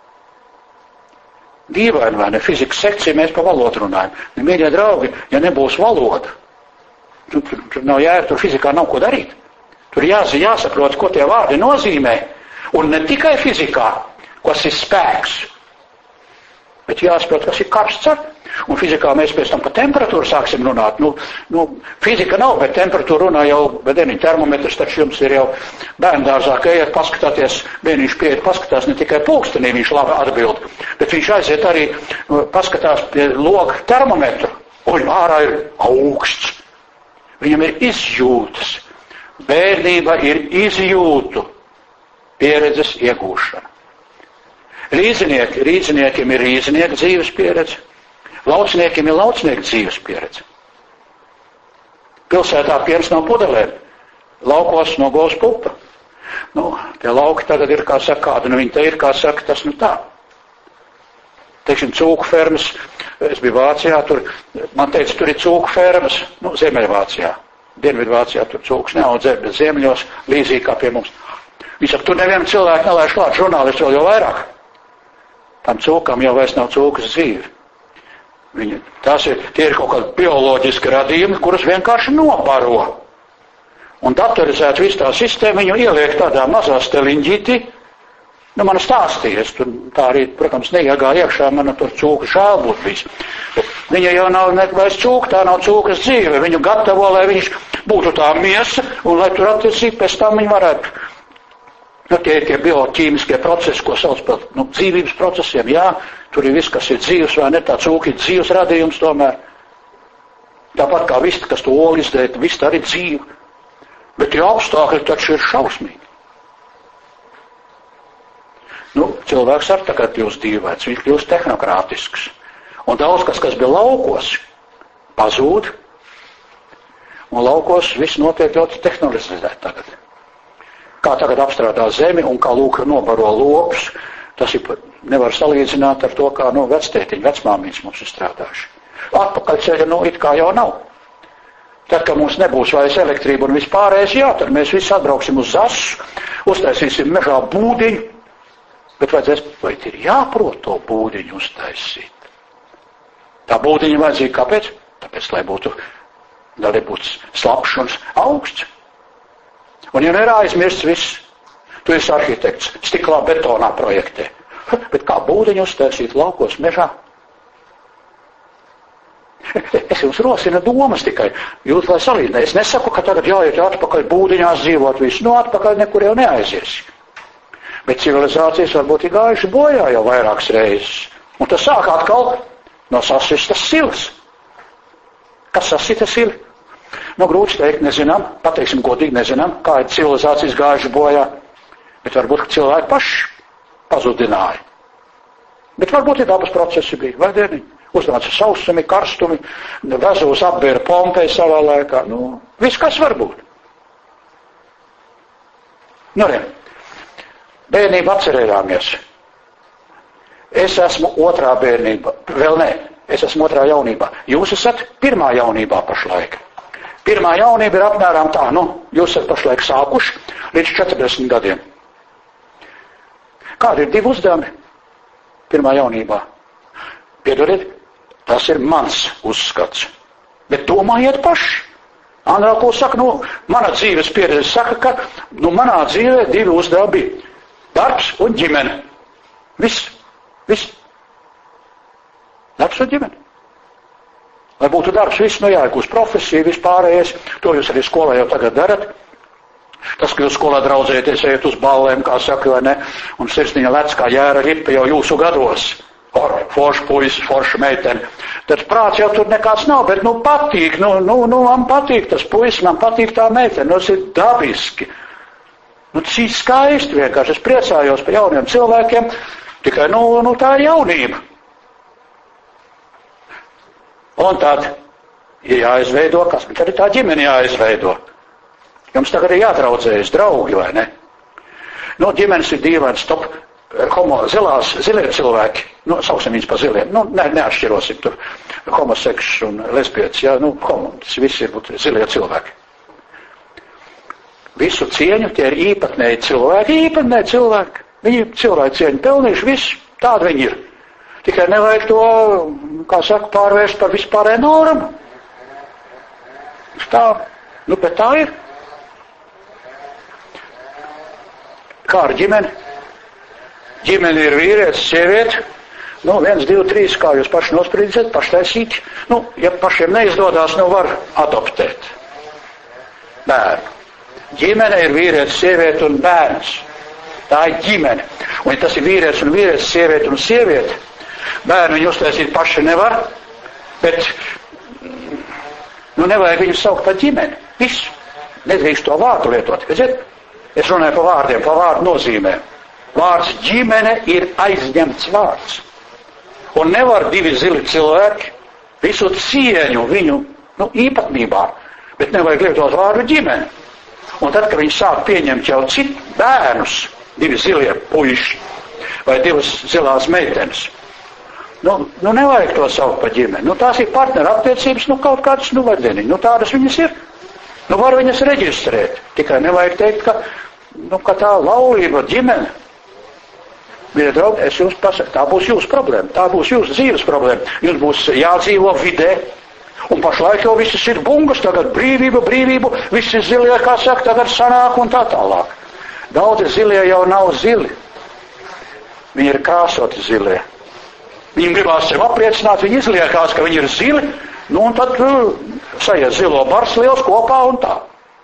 Dīvaini, vai ne? Fizikas sekcija mēs pa valodu runājam. Mīļie draugi, ja nebūs valoda, tur, tur, tur nav jēra, tur fizikā nav ko darīt. Tur jāzi, jāsaprot, ko tie vārdi nozīmē. Un ne tikai fizikā, kas ir spēks, bet jāsaprot, kas ir karsts. Un fizikā mēs pēc tam par temperatūru sāksim runāt. Nu, nu, fizika nav, bet temperatūra runā jau, bet deniņ termometrs, taču jums ir jau bērndārzā, ka ejiet paskatāties, bērniņš pieiet paskatās ne tikai pulkstenī, viņš labi atbild, bet viņš aiziet arī paskatās pie loga termometru. Un ārā ir augsts. Viņam ir izjūtas. Bērnība ir izjūtu pieredzes iegūšana. Rīznieki, rīzniekiem ir rīznieka dzīves pieredze. Laucniekiem ir laucnieka dzīves pieredze. Pilsētā piens nav pudelēm. Laukos no govs pupa. Nu, tie lauki tagad ir, kā saka, kāda, nu viņi te ir, kā saka, tas nu tā. Teiksim, cūku fermas, es biju Vācijā, tur, man teica, tur ir cūku fermas, nu, Ziemeļvācijā. Dienvidvācijā tur cūkus neaudzē, bet Ziemeļos līdzīgi kā pie mums. Viņš saka, tur nevienam cilvēku nelaiž klāt, žurnālisti vēl jau vairāk. Tam cūkam jau vairs nav cūkas dzīve. Viņi, tās ir, tie ir kaut kādi bioloģiski radījumi, kurus vienkārši nobaro. Un datorizēt visu tā sistēmu, viņu ieliek tādā mazā steliņģītī. Nu, man stāstīja, es tur tā arī, protams, neiegāju iekšā, man tur cūku žēl būtu bijis. Viņa jau nav nekvairs cūka, tā nav cūkas dzīve. Viņu gatavo, lai viņš būtu tā miesa, un lai tur attiecīgi pēc tam viņi varētu, nu, tie ir tie bioķīmiskie procesi, ko sauc par, nu, dzīvības procesiem, jā, tur ir viss, kas ir dzīves, vai ne, tā cūka ir dzīves radījums tomēr. Tāpat kā viss, kas to olu izdēta, viss tā arī dzīve. Bet tie apstākļi taču ir šausmīgi. Nu, cilvēks ar tagad kļūst dīvains, viņš kļūst tehnokrātisks. Un daudz kas, kas bija laukos, pazūd. Un laukos viss notiek ļoti tehnoloģizēt tagad. Kā tagad apstrādā zemi un kā lūk nobaro lopus, tas ir, nevar salīdzināt ar to, kā no vectētiņa, vecmāmiņas mums ir strādājuši. Atpakaļceļa, nu, it kā jau nav. Tad, kad mums nebūs vairs elektrība un vispārējais, jā, tad mēs visi atbrauksim uz zasu, uztaisīsim mežā būdiņu, bet vajadzēs, vai ir jāprot to būdiņu uztaisīt. Tā būdiņa vajadzīga kāpēc? Tāpēc, lai būtu, lai būtu slapšs un augsts. Un ja ir aizmirsts viss, tu esi arhitekts, stiklā betonā projektē. Bet kā būdiņu uztaisīt laukos mežā? Es jums rosinu domas tikai, jūs lai salīdzināt. Es nesaku, ka tagad jāiet atpakaļ būdiņās dzīvot visu, no atpakaļ nekur jau neaizies. Bet civilizācijas varbūt ir gājuši bojā jau vairākas reizes. Un tas sāk atkal no sasistas silas. Kas sasita sili? Nu, grūti teikt, nezinām, pateiksim godīgi, nezinām, kā ir civilizācijas gājuši bojā. Bet varbūt, ka cilvēki paši pazudināja. Bet varbūt ir dabas procesi bija, vai dieniņi? Uznāca sausumi, karstumi, Vezuvs apbēra Pompeju savā laikā. Nu, viss kas var būt. Nu, ne. Bērnību atcerējāmies. Es esmu otrā bērnība. Vēl nē, es esmu otrā jaunībā. Jūs esat pirmā jaunībā pašlaik. Pirmā jaunība ir apmēram tā, nu, jūs esat pašlaik sākuši līdz četrdesmit gadiem. Kādi ir divi uzdevumi pirmā jaunībā? Piedodiet, tas ir mans uzskats. Bet domājiet paši. Andrā, ko saka, nu, mana dzīves pieredze saka, ka, nu, manā dzīvē divi uzdevumi bija. Darbs un ģimene. Viss. Viss. Darbs un ģimene. Lai būtu darbs, viss, nu jāiegūst profesija, viss pārējais, to jūs arī skolā jau tagad darat. Tas, ka jūs skolā draudzēties, ejat uz ballēm, kā saka, vai ne, un sirsniņa lec kā jēra ripa jau jūsu gados. Forša puisis, forša meitene. Tad prāts jau tur nekāds nav, bet, nu, patīk, nu, nu, nu man patīk tas puisis, man patīk tā meitene, nu, tas ir dabiski. Nu, tas ir skaisti vienkārši, es priecājos par jauniem cilvēkiem, tikai, nu, nu tā ir jaunība. Un tad ir jāizveido, kas, bet arī tā ģimene jāizveido. Jums tagad ir jādraudzējas draugi, vai ne? Nu, ģimenes ir dīvains, stop, homo, zilās, zilie cilvēki, nu, sauksim viņus pa ziliem, nu, ne, neatšķirosim tur homosekšus un lesbietis, jā, nu, homo, tas visi ir būt zilie cilvēki. Visu cieņu, tie ir īpatnēji cilvēki, īpatnēji cilvēki, viņi cilvēki cieņu pelnījuši, viss, tādi viņi ir. Tikai nevajag to, kā saka, pārvērst par vispārēju normu. Tā, nu, bet tā ir. Kā ar ģimeni? Ģimeni ir vīrietis, sieviete. Nu, viens, divi, trīs, kā jūs paši nosprīdsiet, paštaisīt. Nu, ja pašiem neizdodas, nu var adoptēt. Bērnu. Ģimene ir vīrietis, sieviete un bērns. Tā ir ģimene. Un ja tas ir vīrietis un vīrietis, sieviete un sieviete, bērnu viņi uztaisīt paši nevar, bet, nu, nevajag viņu saukt par ģimeni. Viss. Nedrīkst to vārdu lietot. Redziet? Es runāju par vārdiem, par vārdu nozīmēm. Vārds ģimene ir aizņemts vārds. Un nevar divi zili cilvēki visu cieņu viņu, nu, īpatnībā, bet nevajag lietot vārdu ģimene. Un tad, kad viņi sāk pieņemt jau citu bērnus, divi zilie puiši vai divas zilās meitenes, nu, nu nevajag to saukt par ģimeni. Nu, tās ir partneru attiecības, nu, kaut kādas, nu, vajadzēniņi. Nu, tādas viņas ir. Nu, var viņas reģistrēt. Tikai nevajag teikt, ka, nu, ka tā laulība ģimene. Mīļie draugi, es jums pasaku, tā būs jūsu problēma, tā būs jūsu dzīves problēma. Jums būs jādzīvo vidē, un pašlaik jau visas ir bungas, tagad brīvība, brīvība, visi zilie, kā saka, tagad sanāk un tā tālāk. Daudzi zilie jau nav zili. Viņi ir krāsoti zilie. Viņi gribās sev apliecināt, viņi izliekās, ka viņi ir zili, nu un tad uh, sajiet zilo bars liels kopā un tā.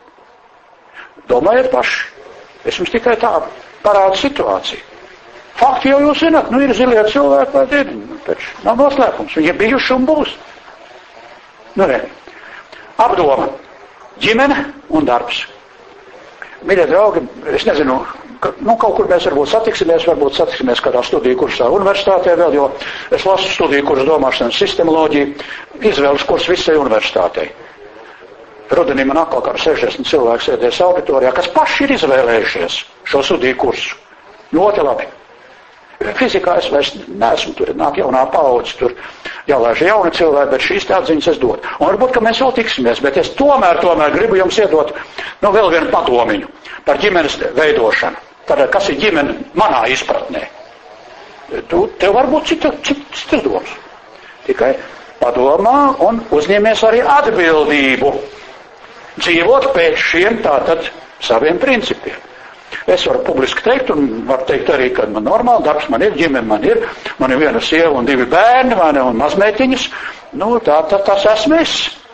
Domājiet paši. Es jums tikai tā parādu situāciju. Fakti jau jūs zināt, nu ir zilie cilvēki vai dieniņi, nu, taču nav noslēpums. Viņi ir bijuši un būs. Nu, ne. Apdoma. Ģimene un darbs. Mīļie draugi, es nezinu, ka, nu, kaut kur mēs varbūt satiksimies, varbūt satiksimies kādā studiju kursā universitātē vēl, jo es lasu studiju kursu domāšanas sistemoloģiju, izvēles kurs visai universitātei. Rudenī man atkal kā sešdesmit cilvēku sēdēs auditorijā, kas paši ir izvēlējušies šo studiju kursu. Ļoti labi. Fizikā es vairs neesmu, tur nāk jaunā paudze, tur jālaiž jauni cilvēki, bet šīs tā atziņas es dodu. Un varbūt, ka mēs vēl tiksimies, bet es tomēr, tomēr gribu jums iedot, nu, vēl vienu padomiņu par ģimenes veidošanu. Tātad, kas ir ģimene manā izpratnē? Tu, tev varbūt cita, cita, cita domas. Tikai padomā un uzņemies arī atbildību. Dzīvot pēc šiem tātad saviem principiem. Es varu publiski teikt, un varu teikt arī, ka man normāli darbs, man ir ģimene, man ir, man ir viena sieva un divi bērni, man ir un mazmeitiņas. Nu, tā, tā, tas esmu es.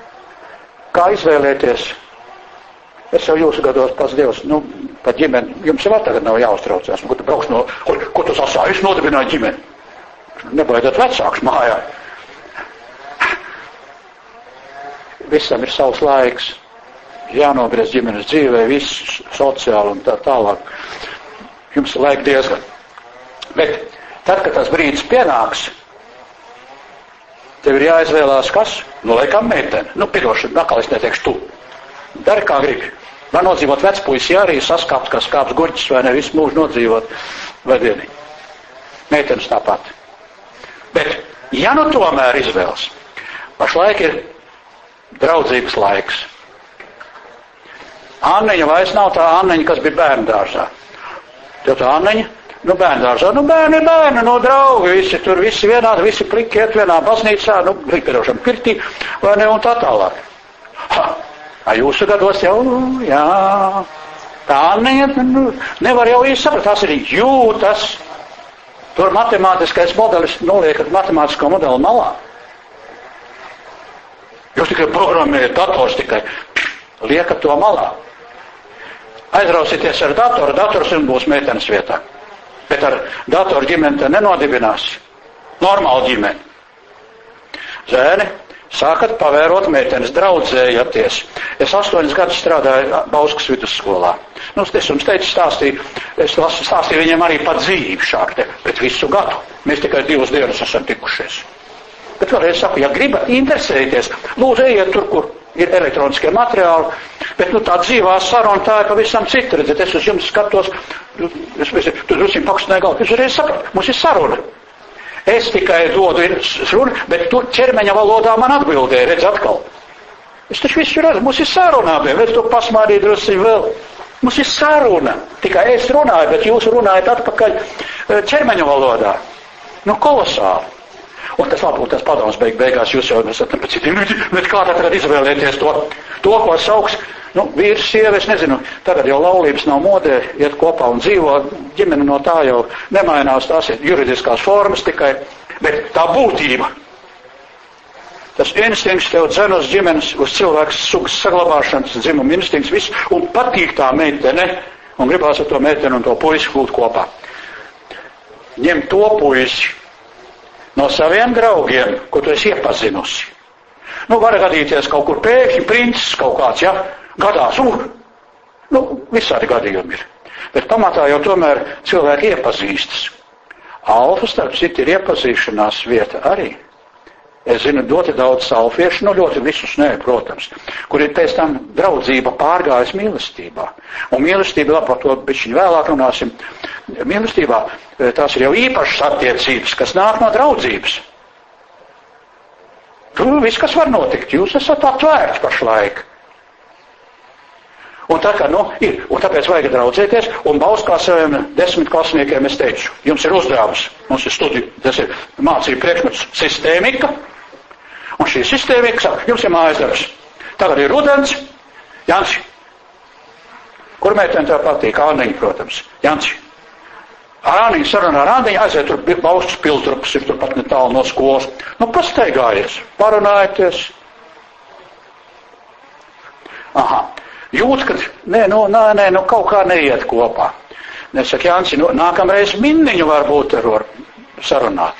Kā izvēlēties? Es jau jūsu gados pats Dievs, nu, par ģimeni, jums jau tagad nav jāuztraucās. Nu, ko tu brauks no, ko, ko tu sasā, es nodibināju ģimeni. Nebaidat vecāks mājā. Visam ir savs laiks. Jānogriez ģimenes dzīvē, viss sociāli un tā tālāk. Jums ir laika diezgan. Bet tad, kad tas brīdis pienāks, tev ir jāizvēlās kas? Nu, laikam meitene. Nu, piroši, nakal es neteikšu tu. Dari kā gribi. Var nodzīvot vecpuisi, ja arī saskāpt, kas kāps guļķis vai ne visu mūžu nodzīvot vai dieni. Meitenes tāpat. Bet, ja nu tomēr izvēlas, pašlaik ir draudzīgs laiks. Anneņa vairs nav tā Anneņa, kas bija bērndārzā. Jo tā Anneņa, nu bērndārzā, nu bērni, bērni, no draugi, visi tur, visi vienādi, visi pliki iet vienā baznīcā, nu, pirošam pirtī, vai ne, un tā tālāk. Ha! Ai jūsu gados jau, jā, tā ne, nu, nevar jau īsti saprast, tās ir jūtas. Tur matemātiskais modelis noliekat matemātisko modeli malā. Jūs tikai programmējat dators, tikai liekat to malā. Aizrausieties ar datoru, dators jums būs meitenes vietā. Bet ar datoru ģimeni te nenodibinās. Normāli ģimeni. Zēni, sākat pavērot meitenes, draudzējaties. Es astoņas gadus strādāju Bauskas vidusskolā. Nu, es jums teicu, stāstīju, es stāstīju viņiem arī par dzīvi šāk te, bet visu gadu. Mēs tikai divas dienas esam tikušies. Bet vēlreiz saku, ja gribat interesēties, lūdzu ejiet tur, kur ir elektroniskie materiāli, bet nu tā dzīvā saruna tā ir pavisam cita, redziet, es uz jums skatos, es visi, tu drusciņ pakustināju galvu, es reiz sapratu, mums ir saruna. Es tikai dodu runu, bet tu ķermeņa valodā man atbildēji, redz atkal. Es taču visu redzu, mums ir saruna abiem, redz, tu pasmārīji drusciņ vēl. Mums ir saruna, tikai es runāju, bet jūs runājat atpakaļ ķermeņa valodā. Nu, kolosāli. Un tas labi, un tas padoms beig, beigās jūs jau esat pēc citiem, bet kā tagad izvēlēties to, to, ko sauks, nu, vīrs, sieva, es nezinu, tagad jau laulības nav modē, iet kopā un dzīvo, ģimene no tā jau nemainās, tās ir juridiskās formas tikai, bet tā būtība. Tas instinkts tev dzen uz ģimenes, uz cilvēks sugas saglabāšanas, dzimuma instinkts, viss, un patīk tā meitene, un gribās ar to meiteni un to puisi kult kopā. Ņem to puisi no saviem draugiem, ko tu esi iepazinusi. Nu, var gadīties kaut kur pēkšņi, princis kaut kāds, ja, gadās, un, nu, visādi gadījumi ir. Bet pamatā jau tomēr cilvēki iepazīstas. Alfa, starp citu, ir iepazīšanās vieta arī. Es zinu, ļoti daudz salfiešu, nu ļoti visus nē, protams, kur ir pēc tam draudzība pārgājas mīlestībā. Un mīlestība, labi, par to bišķiņ vēlāk runāsim, mīlestībā tās ir jau īpašas attiecības, kas nāk no draudzības. Tur viss, kas var notikt, jūs esat atvērti pašlaik. Un tā kā, nu, ir, un tāpēc vajag draudzēties, un Bauskā saviem desmit klasniekiem es teicu, jums ir uzdevums, mums ir studija, tas ir mācību priekšmets sistēmika, un šī sistēmika saka, jums ir mājas darbs. Tagad ir rudens, Jansi. Kur meiteni tev patīk? Āniņa, protams. Jansi. Ar Āniņu sarunā ar Āniņu aiziet tur Bauskas piltrupas, ir turpat netālu no skolas. Nu, pastaigājies, parunājieties. Aha. Jūt, ka, nē, nu, nē, nē, nu, kaut kā neiet kopā. Nesaka, Jansi, nu, nākamreiz minniņu varbūt ar sarunāt.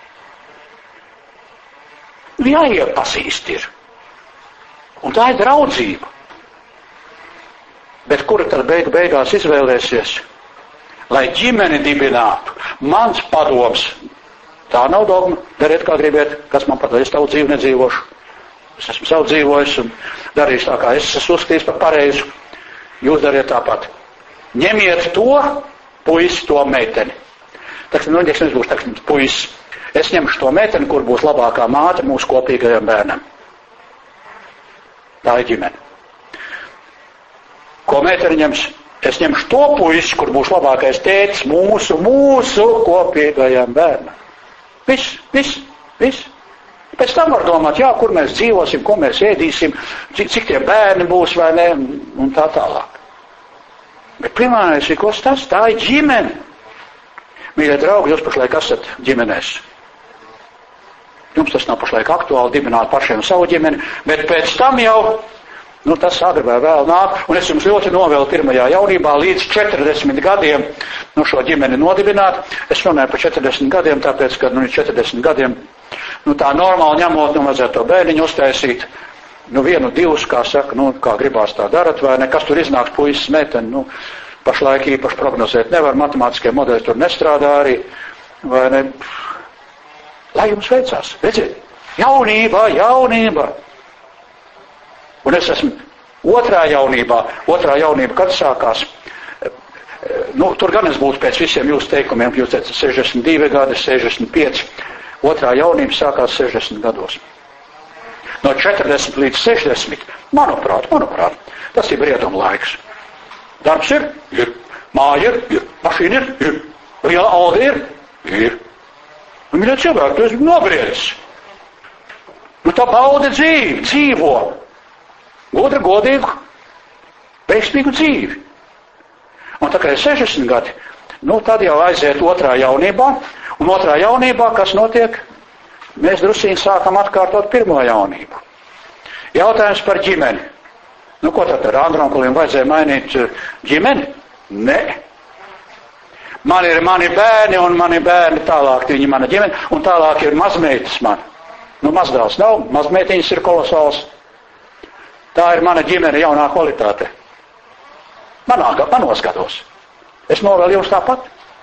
Jāiepazīst ir. Un tā ir draudzība. Bet kura tad beigu beigās izvēlēsies, lai ģimeni dibinātu? Mans padoms, tā nav dogma, dariet kā gribiet, kas man patīk, es tavu dzīvi nedzīvošu. Es esmu savu dzīvojis un darīšu tā, kā es esmu uzskatījis par pareizu. Jūs dariet tāpat. Ņemiet to puisi, to meiteni. Tāpēc, nu, es nebūšu tāds puisis. Es ņemšu to meiteni, kur būs labākā māte mūsu kopīgajam bērnam. Tā ir ģimene. Ko meiteni ņems? Es ņemšu to puisi, kur būs labākais tētis mūsu, mūsu kopīgajam bērnam. Viss, viss, viss. Pēc tam var domāt, jā, kur mēs dzīvosim, ko mēs ēdīsim, cik, cik tie bērni būs vai ne, un tā tālāk. Bet primārais ir, kas tas? Tā ir ģimene. Mīļie draugi, jūs pašlaik esat ģimenēs. Jums tas nav pašlaik aktuāli dibināt pašiem savu ģimeni, bet pēc tam jau, nu, tas agri vai vēl nāk, un es jums ļoti novēlu pirmajā jaunībā līdz četrdesmit gadiem, nu, šo ģimeni nodibināt. Es runāju par četrdesmit gadiem, tāpēc, ka, nu, četrdesmit gadiem, nu, tā normāli ņemot, nu, vajadzētu to bērniņu uztaisīt, nu, vienu, divus, kā saka, nu, kā gribās tā darat, vai ne, kas tur iznāks puisis, meiteni, nu, pašlaik īpaši prognozēt nevar, matemātiskie modeļi tur nestrādā arī, vai ne, lai jums veicās, redziet, jaunībā, jaunība. Un es esmu otrā jaunībā, otrā jaunība, kad sākās, nu, tur gan es būtu pēc visiem jūsu teikumiem, jūs teicat sešdesmit divi gadi, sešdesmit pieci, otrā jaunība sākās sešdesmit gados. No četrdesmit līdz sešdesmit, manuprāt, manuprāt, tas ir brieduma laiks. Darbs ir, ir, māja ir, ir, mašīna ir, ir, liela alga ir, ir. Un, mīļie cilvēki, tu esi nobriedis. Nu, tā baudi dzīvi, dzīvo. Gudru, godīgu, veiksmīgu dzīvi. Un tā kā ir sešdesmit gadi, nu tad jau aiziet otrā jaunībā, un otrā jaunībā, kas notiek? Mēs drusīņi sākam atkārtot pirmo jaunību. Jautājums par ģimeni. Nu, ko tad ar Andronkuliem vajadzēja mainīt ģimeni? Nē. Man ir mani bērni, un mani bērni tālāk, viņi mana ģimene, un tālāk ir mazmeitas man. Nu, mazdēls nav, mazmeitiņas ir kolosāls. Tā ir mana ģimene jaunā kvalitāte. Manā, manos gados. Es novēlu jums tāpat.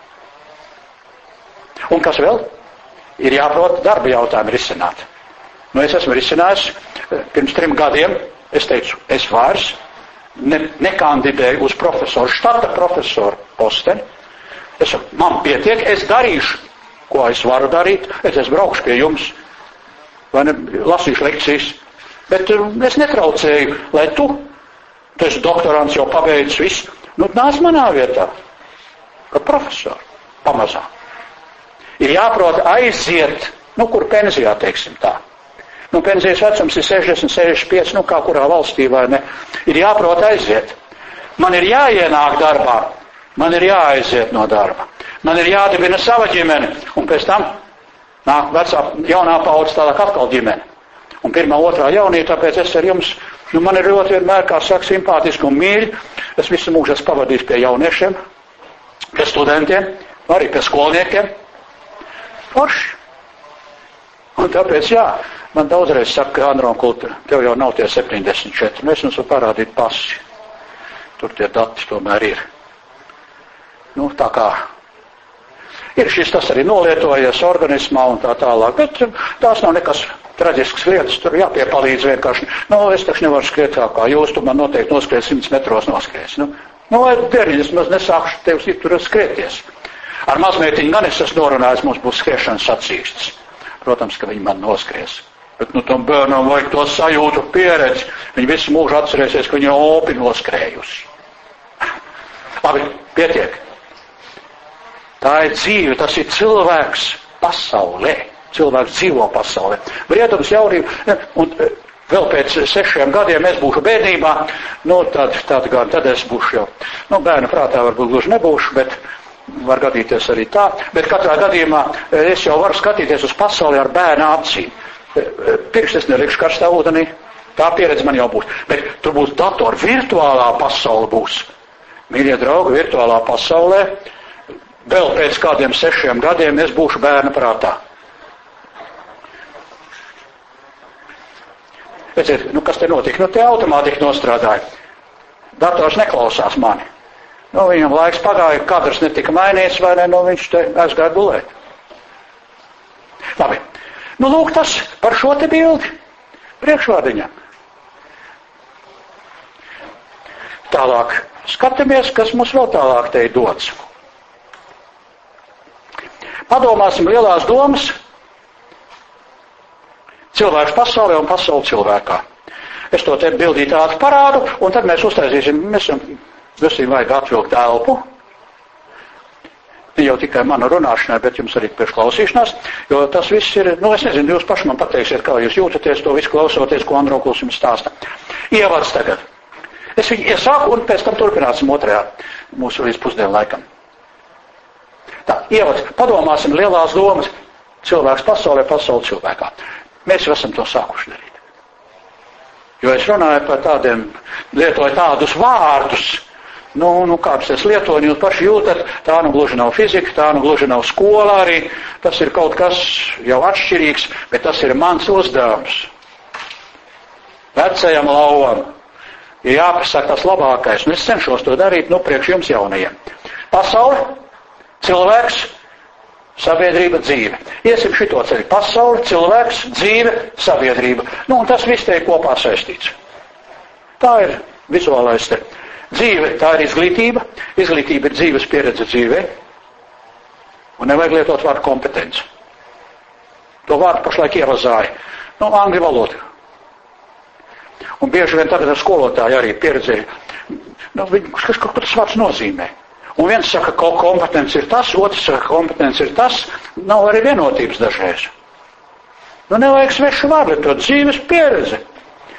Un kas vēl? Ir jāprot darba jautājumu risināt. Nu, es esmu risinājis pirms trim gadiem. Es teicu, es vairs ne, nekandidēju uz profesoru, štata profesoru posteni. Es, man pietiek, es darīšu, ko es varu darīt. Es, es braukšu pie jums, vai ne, lasīšu lekcijas. Bet es netraucēju, lai tu, tu esi doktorants, jau pabeidzis visu. Nu, nāc manā vietā, kā profesori, pamazām. Ir jāprot aiziet, nu, kur pensijā, teiksim tā. Nu, pensijas vecums ir sešdesmit, sešdesmit pieci, nu, kā kurā valstī, vai ne. Ir jāprot aiziet. Man ir jāienāk darbā. Man ir jāaiziet no darba. Man ir jādibina sava ģimene. Un pēc tam nāk vecā, jaunā paudze tālāk atkal ģimene. Un pirmā, otrā jaunība, tāpēc es ar jums, nu, man ir ļoti vienmēr, kā saka, simpātiski un mīļi. Es visu mūžu esmu pavadījis pie jauniešiem, pie studentiem, arī pie skolniekiem. Forši. Un tāpēc, jā, man daudzreiz saka, Andronkul, tev jau nav tie septiņdesmit četri. Mēs jums varam parādīt pasi. Tur tie dati tomēr ir. Nu, tā kā ir šis tas arī nolietojies organismā un tā tālāk, bet tās nav nekas traģisks lietas, tur jāpiepalīdz vienkārši. Nu, es taču nevaru skriet tā kā jūs, tu man noteikti noskries simts metros noskries. Nu, nu vai bērniņas maz nesākšu tev tur skrieties. Ar mazmeitiņu gan es esmu norunājis, mums būs skriešanas sacīksts. Protams, ka viņi man noskries. Bet, nu, tam bērnam vajag to sajūtu pieredzi. Viņi visu mūžu atcerēsies, ka viņi ir opi noskrējusi. Labi, pietiek. Tā ir dzīve, tas ir cilvēks pasaulē. Cilvēks dzīvo pasaulē. Briedums jaunība, un vēl pēc sešiem gadiem es būšu bērnībā, nu, tad, tad, gan, tad es būšu jau, nu, bērna prātā varbūt gluži nebūšu, bet var gadīties arī tā, bet katrā gadījumā es jau varu skatīties uz pasauli ar bērna acīm. Pirkst es nelikšu karstā ūdenī, tā pieredze man jau būs. Bet tur būs datori, virtuālā pasaule būs. Mīļie draugi, virtuālā pasaulē, vēl pēc kādiem sešiem gadiem es būšu bērna prātā. Redziet, nu kas te notika? Nu, te automātiski nostrādāja. Dators neklausās mani. Nu, viņam laiks pagāja, kadrs netika mainīts, vai ne, nu, viņš te aizgāja gulēt. Labi. Nu, lūk, tas par šo te bildi. Priekšvārdiņam. Tālāk. Skatāmies, kas mums vēl tālāk te ir dots. Padomāsim lielās domas. Cilvēks pasaulē un pasauli cilvēkā. Es to te bildīt ātri parādu, un tad mēs uztaisīsim, mēs visiem vajag atvilkt elpu. Ne jau tikai mana runāšanai, bet jums arī pēc klausīšanās, jo tas viss ir, nu es nezinu, jūs paši man pateiksiet, kā jūs jūtaties to visu klausoties, ko Andronkuls jums stāsta. Ievads tagad. Es viņu iesāku un pēc tam turpināsim otrajā mūsu līdz pusdienu laikam. Tā, ievads. Padomāsim lielās domas. Cilvēks pasaulē, pasauli cilvēkā. Mēs jau esam to sākuši darīt. Jo es runāju par tādiem, lietoju tādus vārdus, nu, nu kādus es lietoju, jūs paši jūtat, tā nu gluži nav fizika, tā nu gluži nav skola arī, tas ir kaut kas jau atšķirīgs, bet tas ir mans uzdevums. Vecajam lauvam ir jāpasaka tas labākais, un es cenšos to darīt, nu, priekš jums jaunajiem. Pasaule, cilvēks, sabiedrība, dzīve. Iesim šito ceļu. Pasaule, cilvēks, dzīve, sabiedrība. Nu, un tas viss te ir kopā saistīts. Tā ir vizuālais te. Dzīve, tā ir izglītība. Izglītība ir dzīves pieredze dzīvē. Un nevajag lietot vārdu kompetence. To vārdu pašlaik ievazāja. Nu, angļu valoda. Un bieži vien tagad ar skolotāju arī pieredzēju. Nu, kas, ko tas vārds nozīmē? Un viens saka, ka kompetence ir tas, otrs saka, ka kompetence ir tas, nav arī vienotības dažreiz. Nu, nevajag svešu vārdu, to dzīves pieredze.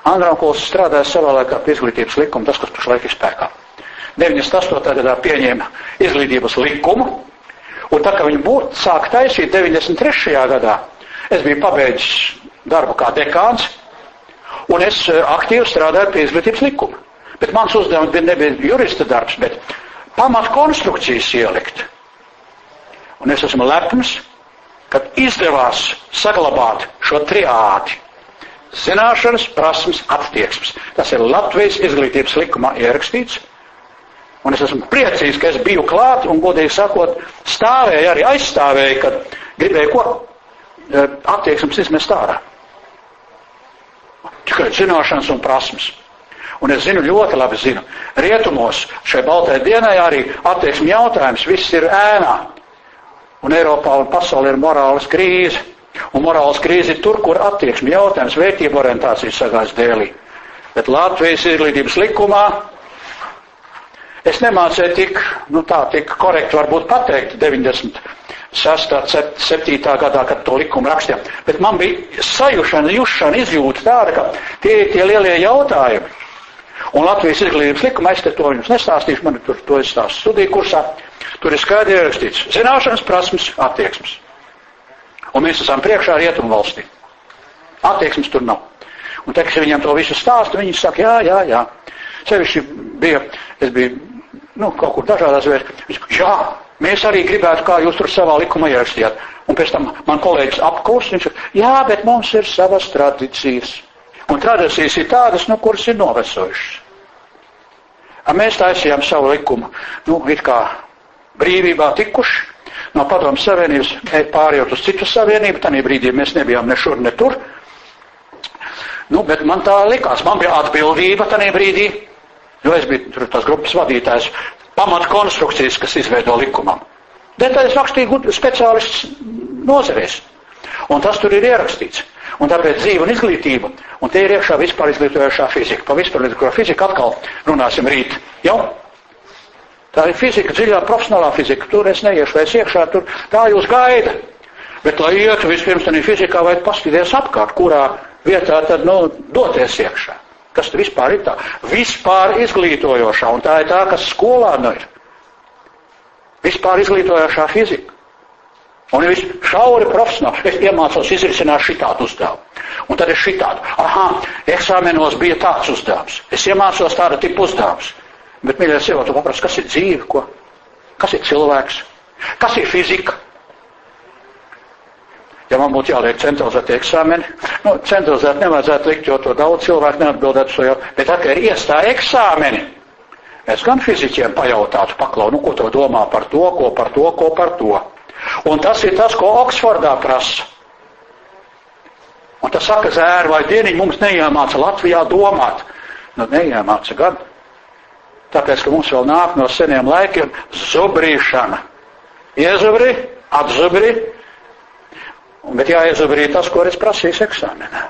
Andronkols strādāja savā laikā pie izglītības likuma, tas, kas pašlaik ir spēkā. deviņdesmit astotajā gadā pieņēma izglītības likumu, un tā kā viņi būtu sāk taisīt deviņdesmit trešajā gadā, es biju pabeidzis darbu kā dekāns, un es aktīvi strādāju pie izglītības likuma. Bet mans uzdevums bija nebija jurista darbs, bet pamat konstrukcijas ielikt. Un es esmu lepns, kad izdevās saglabāt šo triādi. Zināšanas, prasmes, attieksmes. Tas ir Latvijas izglītības likumā ierakstīts. Un es esmu priecīgs, ka es biju klāt un, godīgi sakot, stāvēju, arī aizstāvēju, kad gribēju ko attieksmes izmest ārā. Tikai zināšanas un prasmes. Un es zinu, ļoti labi zinu, rietumos šai baltai dienai arī attieksmi jautājums, viss ir ēnā. Un Eiropā un pasaulē ir morāles krīze. Un morāles krīze ir tur, kur attieksmi jautājums, vērtību orientācijas sagās dēlī. Bet Latvijas izglītības likumā es nemācēju tik, nu tā, tik korekti varbūt pateikt deviņdesmit sestā, septītā gadā, kad to likumu rakstījām. Bet man bija sajušana, jušana, izjūta tāda, ka tie ir tie lielie jautājumi. Un Latvijas izglītības likuma, es te to jums nestāstīšu, man tur to es stāstu studiju kursā, tur ir skaidri ierakstīts zināšanas, prasmes, attieksmes. Un mēs esam priekšā rietumu valstī. Attieksmes tur nav. Un te, kad viņam to visu stāstu, viņi saka, jā, jā, jā. Sevišķi bija, es biju, nu, kaut kur dažādās vērtības. Viņš saka, jā, mēs arī gribētu, kā jūs tur savā likumā ierakstījāt. Un pēc tam man kolēģis apklus, viņš saka, jā, bet mums ir savas tradīcijas. Un tradīcijas ir tādas, nu, kuras ir novecojušas. A mēs taisījām savu likumu, nu, it kā brīvībā tikuši, no Padomju Savienības pārējot uz citu savienību, tanī brīdī mēs nebijām ne šur, ne tur. Nu, bet man tā likās, man bija atbildība tanī brīdī, jo es biju tur tās grupas vadītājs, pamat konstrukcijas, kas izveido likumam. Detaļas rakstīja speciālists nozarēs. Un tas tur ir ierakstīts. Un tāpēc dzīve un izglītība, un te ir iekšā vispār izglītojošā fizika. Pa vispār izglītojošā fizika atkal runāsim rīt. Jau? Tā ir fizika, dziļā profesionālā fizika. Tur es neiešu vairs iekšā, tur tā jūs gaida. Bet, lai ietu vispirms tādā fizikā, vajag paskatīties apkārt, kurā vietā tad, nu, doties iekšā. Kas tur vispār ir tā? Vispār izglītojošā, un tā ir tā, kas skolā nu ir. Vispār izglītojošā fizika. Un ja viss šauri profesionāli, es iemācos izrisināt šitādu uzdevumu. Un tad es šitādu. Aha, eksāmenos bija tāds uzdevums. Es iemācos tāda tipa uzdevums. Bet, mīļais sieva, tu paprast, kas ir dzīve, ko? Kas ir cilvēks? Kas ir fizika? Ja man būtu jāliek centralizēti eksāmeni, nu, centralizēti nevajadzētu likt, jo to daudz cilvēku neatbildētu šo jau, bet tā, ka ir iestāja eksāmeni, es gan fiziķiem pajautātu, paklau, nu, ko to domā par to, ko par to, ko par to. Un tas ir tas, ko Oksfordā prasa. Un tas saka, zēri vai dieniņi mums neiemāca Latvijā domāt. Nu, neiemāca gan. Tāpēc, ka mums vēl nāk no seniem laikiem zubrīšana. Iezubri, atzubri, bet jāiezubrī tas, ko es prasīju eksāmenā.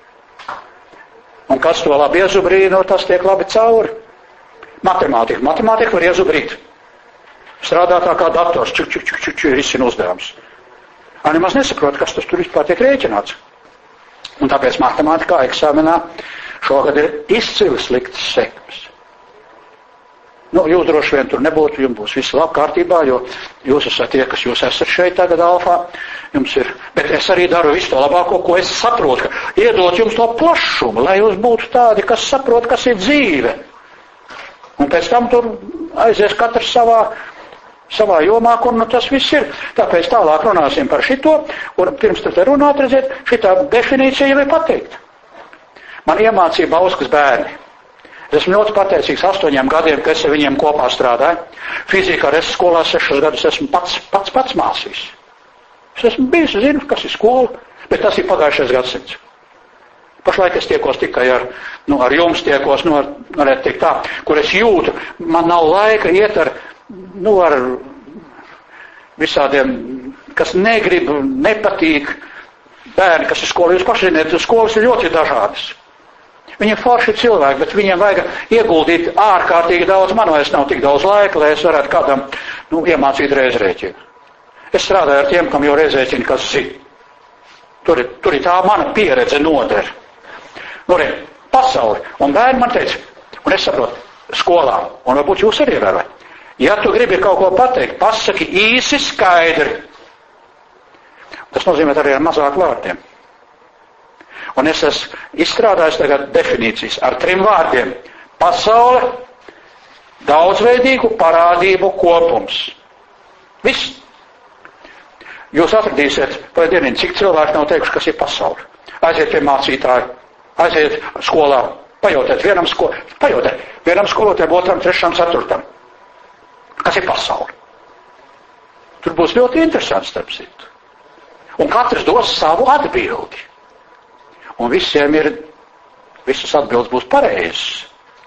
Un kas to labi iezubrī, no tas tiek labi cauri. Matemātika. Matemātika var iezubrīt. Strādā tā kā dators, čuk, čuk, čuk, čuk, čuk, risina uzdevums. A nemaz nesaprot, kas tas tur vispār tiek rēķināts. Un tāpēc matemātikā eksāmenā šogad ir izcili sliktas sekmes. Nu, jūs droši vien tur nebūtu, jums būs viss labi kārtībā, jo jūs esat tie, kas jūs esat šeit tagad alfā. Jums ir, bet es arī daru visu to labāko, ko es saprotu, ka iedot jums to plašumu, lai jūs būtu tādi, kas saprot, kas ir dzīve. Un pēc tam tur aizies katrs savā, savā jomā, kur nu tas viss ir. Tāpēc tālāk runāsim par šito, un pirms te runāt, redziet, šitā definīcija jau ir pateikta. Man iemācīja Bauskas bērni. Es esmu ļoti pateicīgs astoņiem gadiem, ka es ar viņiem kopā strādāju. Fizikā es skolā sešus gadus esmu pats, pats, pats mācījis. Es esmu bijis, zinu, kas ir skola, bet tas ir pagājušais gadsimts. Pašlaik es tiekos tikai ar, nu, ar jums tiekos, nu, ar, varētu teikt tā, kur es jūtu, man nav laika iet ar, nu, ar visādiem, kas negrib, nepatīk, bērni, kas ir skola. Jūs paši zināt, skolas ir ļoti dažādas. Viņi ir forši cilvēki, bet viņiem vajag ieguldīt ārkārtīgi daudz. Man vairs nav tik daudz laika, lai es varētu kādam, nu, iemācīt reizrēķinu. Es strādāju ar tiem, kam jau reizrēķini, kas zina. Tur ir, tur ir tā mana pieredze noder. Nu, re, pasauli. Un bērni man teica, un es saprotu, skolā, un varbūt jūs arī ievērojat. Ja tu gribi kaut ko pateikt, pasaki īsi skaidri. Tas nozīmē arī ar mazāk vārdiem. Un es esmu izstrādājis tagad definīcijas ar trim vārdiem. Pasaule, daudzveidīgu parādību kopums. Viss. Jūs atradīsiet, vai dieniņ, cik cilvēki nav teikuši, kas ir pasaule. Aiziet pie mācītāja, aiziet skolā, pajautiet vienam skolā, pajautiet vienam skolotājam, otram, trešam, ceturtam. Kas ir pasaule? Tur būs ļoti interesants starp citu. Un katrs dos savu atbildi. Un visiem ir, visas atbildes būs pareizes.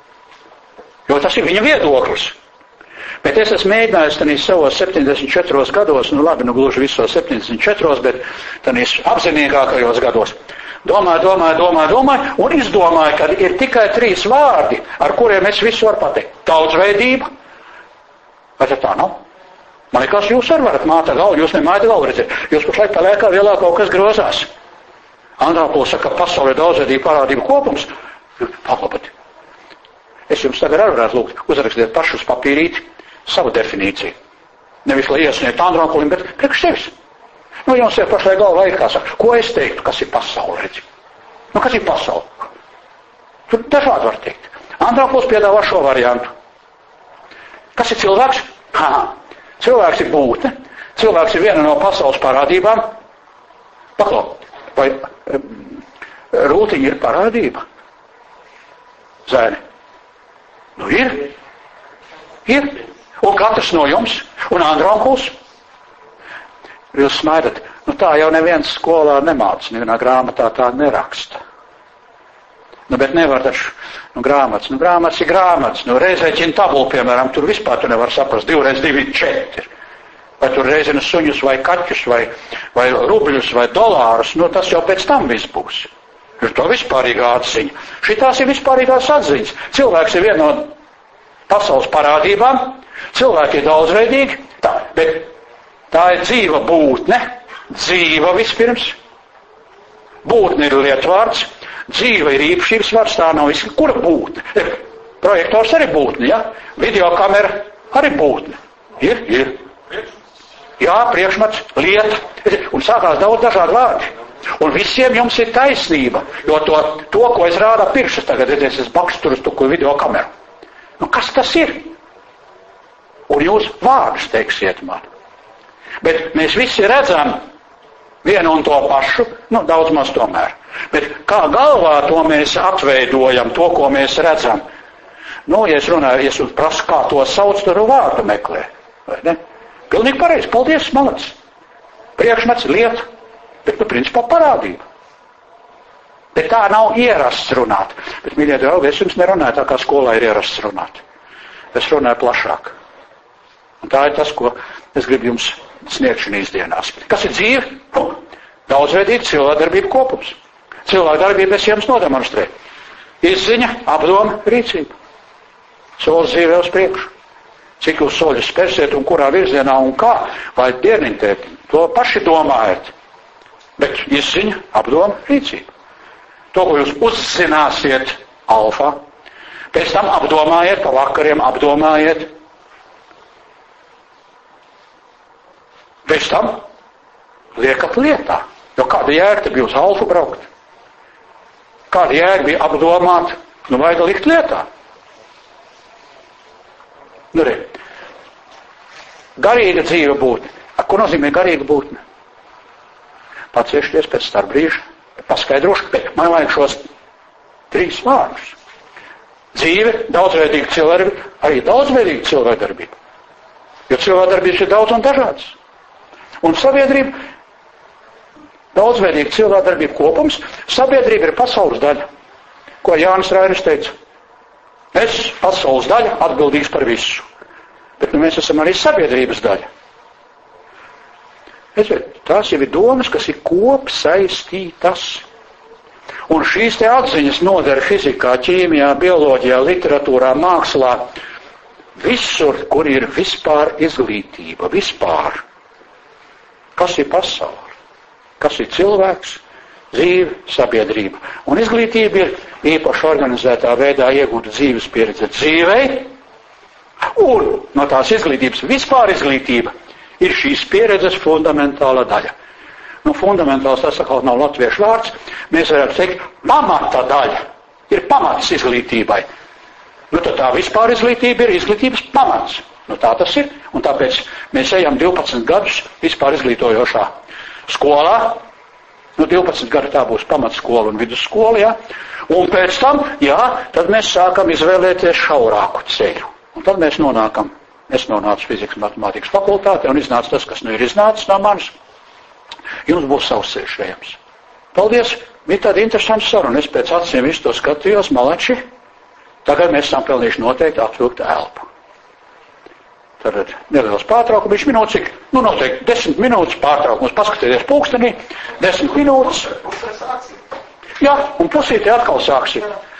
Jo tas ir viņa viedoklis. Bet es esmu mēģinājis tanīs savos septiņdesmit četros gados, nu labi, nu gluži visos septiņdesmit četros, bet tanīs apzinīgākajos gados. Domāju, domāju, domāju, domāju, un izdomāju, ka ir tikai trīs vārdi, ar kuriem es visu varu pateikt. Daudzveidība. Vai tā nav? Man liekas, jūs arī varat mātā galvu, jūs nemāja galvu redzēt. Jūs pašlaik tā lēkā vielā kaut kas grozās. Andrāpols saka, ka pasaulē daudzveidība parādība kopums. Paklapati. Es jums tagad arī varētu lūgt, uzrakstiet pašu uz papīrīti savu definīciju. Nevis, lai iesniegtu Andrāpolim, bet priekš sevis. Nu, jums ir pašai galvā ir kā saka, ko es teiktu, kas ir pasaule, redzi? Nu, kas ir pasaule? Tur dažādi var teikt. Andrāpols piedāvā šo variantu. Kas ir cilvēks? Ha, cilvēks ir būtne. Cilvēks ir viena no pasaules parādībām. Paklau, vai rūtiņa ir parādība? Zēni. Nu ir. Ir. Un katrs no jums. Un Andrāpols. Jūs smaidat. Nu tā jau neviens skolā nemāca. Nevienā grāmatā tā neraksta. Nu bet nevar taču. Nu grāmatas. Nu grāmatas ir grāmatas. Nu reizēķina tabulu, piemēram. Tur vispār tu nevar saprast. Divreiz divi ir četri. Vai tur reizina suņus vai kaķus vai, vai rubļus vai dolārus. Nu tas jau pēc tam viss būs. Ir to vispārīgā atziņa. Šitās ir vispārīgās atziņas. Cilvēks ir viena no pasaules parādībām. Cilvēki ir daudzveidīgi. Tā, bet tā ir dzīva būtne. Dzīva vispirms. Būtne ir lietvārds. Dzīva ir īpašības vārds. Tā nav viss. Kura būtne? Projektors arī būtne, ja? Videokamera arī būtne. Ir, ir. Jā, priekšmets, lieta. Un sākās daudz dažādu vārdu. Un visiem jums ir taisnība, jo to, to ko es rādu pirkšas tagad, redzēs, es bakstu uz tuku video kameru. Nu, kas tas ir? Un jūs vārdus teiksiet man. Bet mēs visi redzam vienu un to pašu, nu, daudz maz tomēr. Bet kā galvā to mēs atveidojam, to, ko mēs redzam. Nu, ja es runāju, es prasu, kā to sauc, tur vārdu meklē. Vai ne? Pilnīgi pareizi, paldies, malacis. Priekšmets, lieta. Bet, nu, principā parādība. Bet tā nav ierasts runāt. Bet, mīļie draugi, es jums nerunāju tā, kā skolā ir ierasts runāt. Es runāju plašāk. Un tā ir tas, ko es gribu jums sniegt šīs dienās. Kas ir dzīve? Nu, daudzveidīga cilvēkdarbība kopums. Cilvēkdarbība es jums nodemonstrēju. Izziņa, apdoma, rīcība. Solis dzīvē uz priekšu. Cik jūs soļus spērsiet un kurā virzienā un kā, vai dieniņtēt, to paši domājat. Bet izziņa, apdoma, rīcība. To, ko jūs uzzināsiet alfā, pēc tam apdomājiet, pa vakariem apdomājiet. Pēc tam liekat lietā. Jo kāda jēga te bija uz alfu braukt? Kāda jēga bija apdomāt? Nu, vajag likt lietā. Nu, re. Garīga dzīve būtne. A, ko nozīmē garīga būtne? Paciešties pēc starp brīža, paskaidrošu, bet man vajag šos trīs vārdus. Dzīve, daudzveidīga cilvēkdarbība, arī daudzveidīga cilvēkdarbība. Jo cilvēkdarbības ir daudz un dažādas. Un sabiedrība, daudzveidīga cilvēkdarbība kopums, sabiedrība ir pasaules daļa. Ko Jānis Rainis teica? Es, pasaules daļa, atbildīgs par visu. Bet nu, mēs esam arī sabiedrības daļa. Es, tās jau ir domas, kas ir kopsaistītas. Un šīs te atziņas nodara fizikā, ķīmijā, bioloģijā, literatūrā, mākslā. Visur, kur ir vispār izglītība, vispār. Kas ir pasaule? Kas ir cilvēks? dzīve, sabiedrība. Un izglītība ir īpaši organizētā veidā iegūta dzīves pieredze dzīvei, un no tās izglītības vispār izglītība ir šīs pieredzes fundamentāla daļa. Nu, fundamentāls tas atkal nav latviešu vārds, mēs varētu teikt, pamata daļa, ir pamats izglītībai. Nu, tad tā vispār izglītība ir izglītības pamats. Nu, tā tas ir, un tāpēc mēs ejam divpadsmit gadus vispār izglītojošā skolā. Nu, divpadsmit gadi tā būs pamatskola un vidusskola, jā. Un pēc tam, jā, tad mēs sākam izvēlēties šaurāku ceļu. Un tad mēs nonākam, es nonācu fizikas matemātikas fakultātē un iznāca tas, kas nu ir iznācis no manis. Jums būs savs ceļš ejams. Paldies, bija tāda interesanta saruna. Es pēc acīm visu to skatījos, malači. Tagad mēs esam pelnījuši noteikti atvilkt elpu. Tad neliels pārtraukums, viņš minūtes, cik, nu noteikti desmit minūtes pārtraukums, paskatieties pulkstenī, desmit minūtes. Jā, un pusītē atkal sāksim.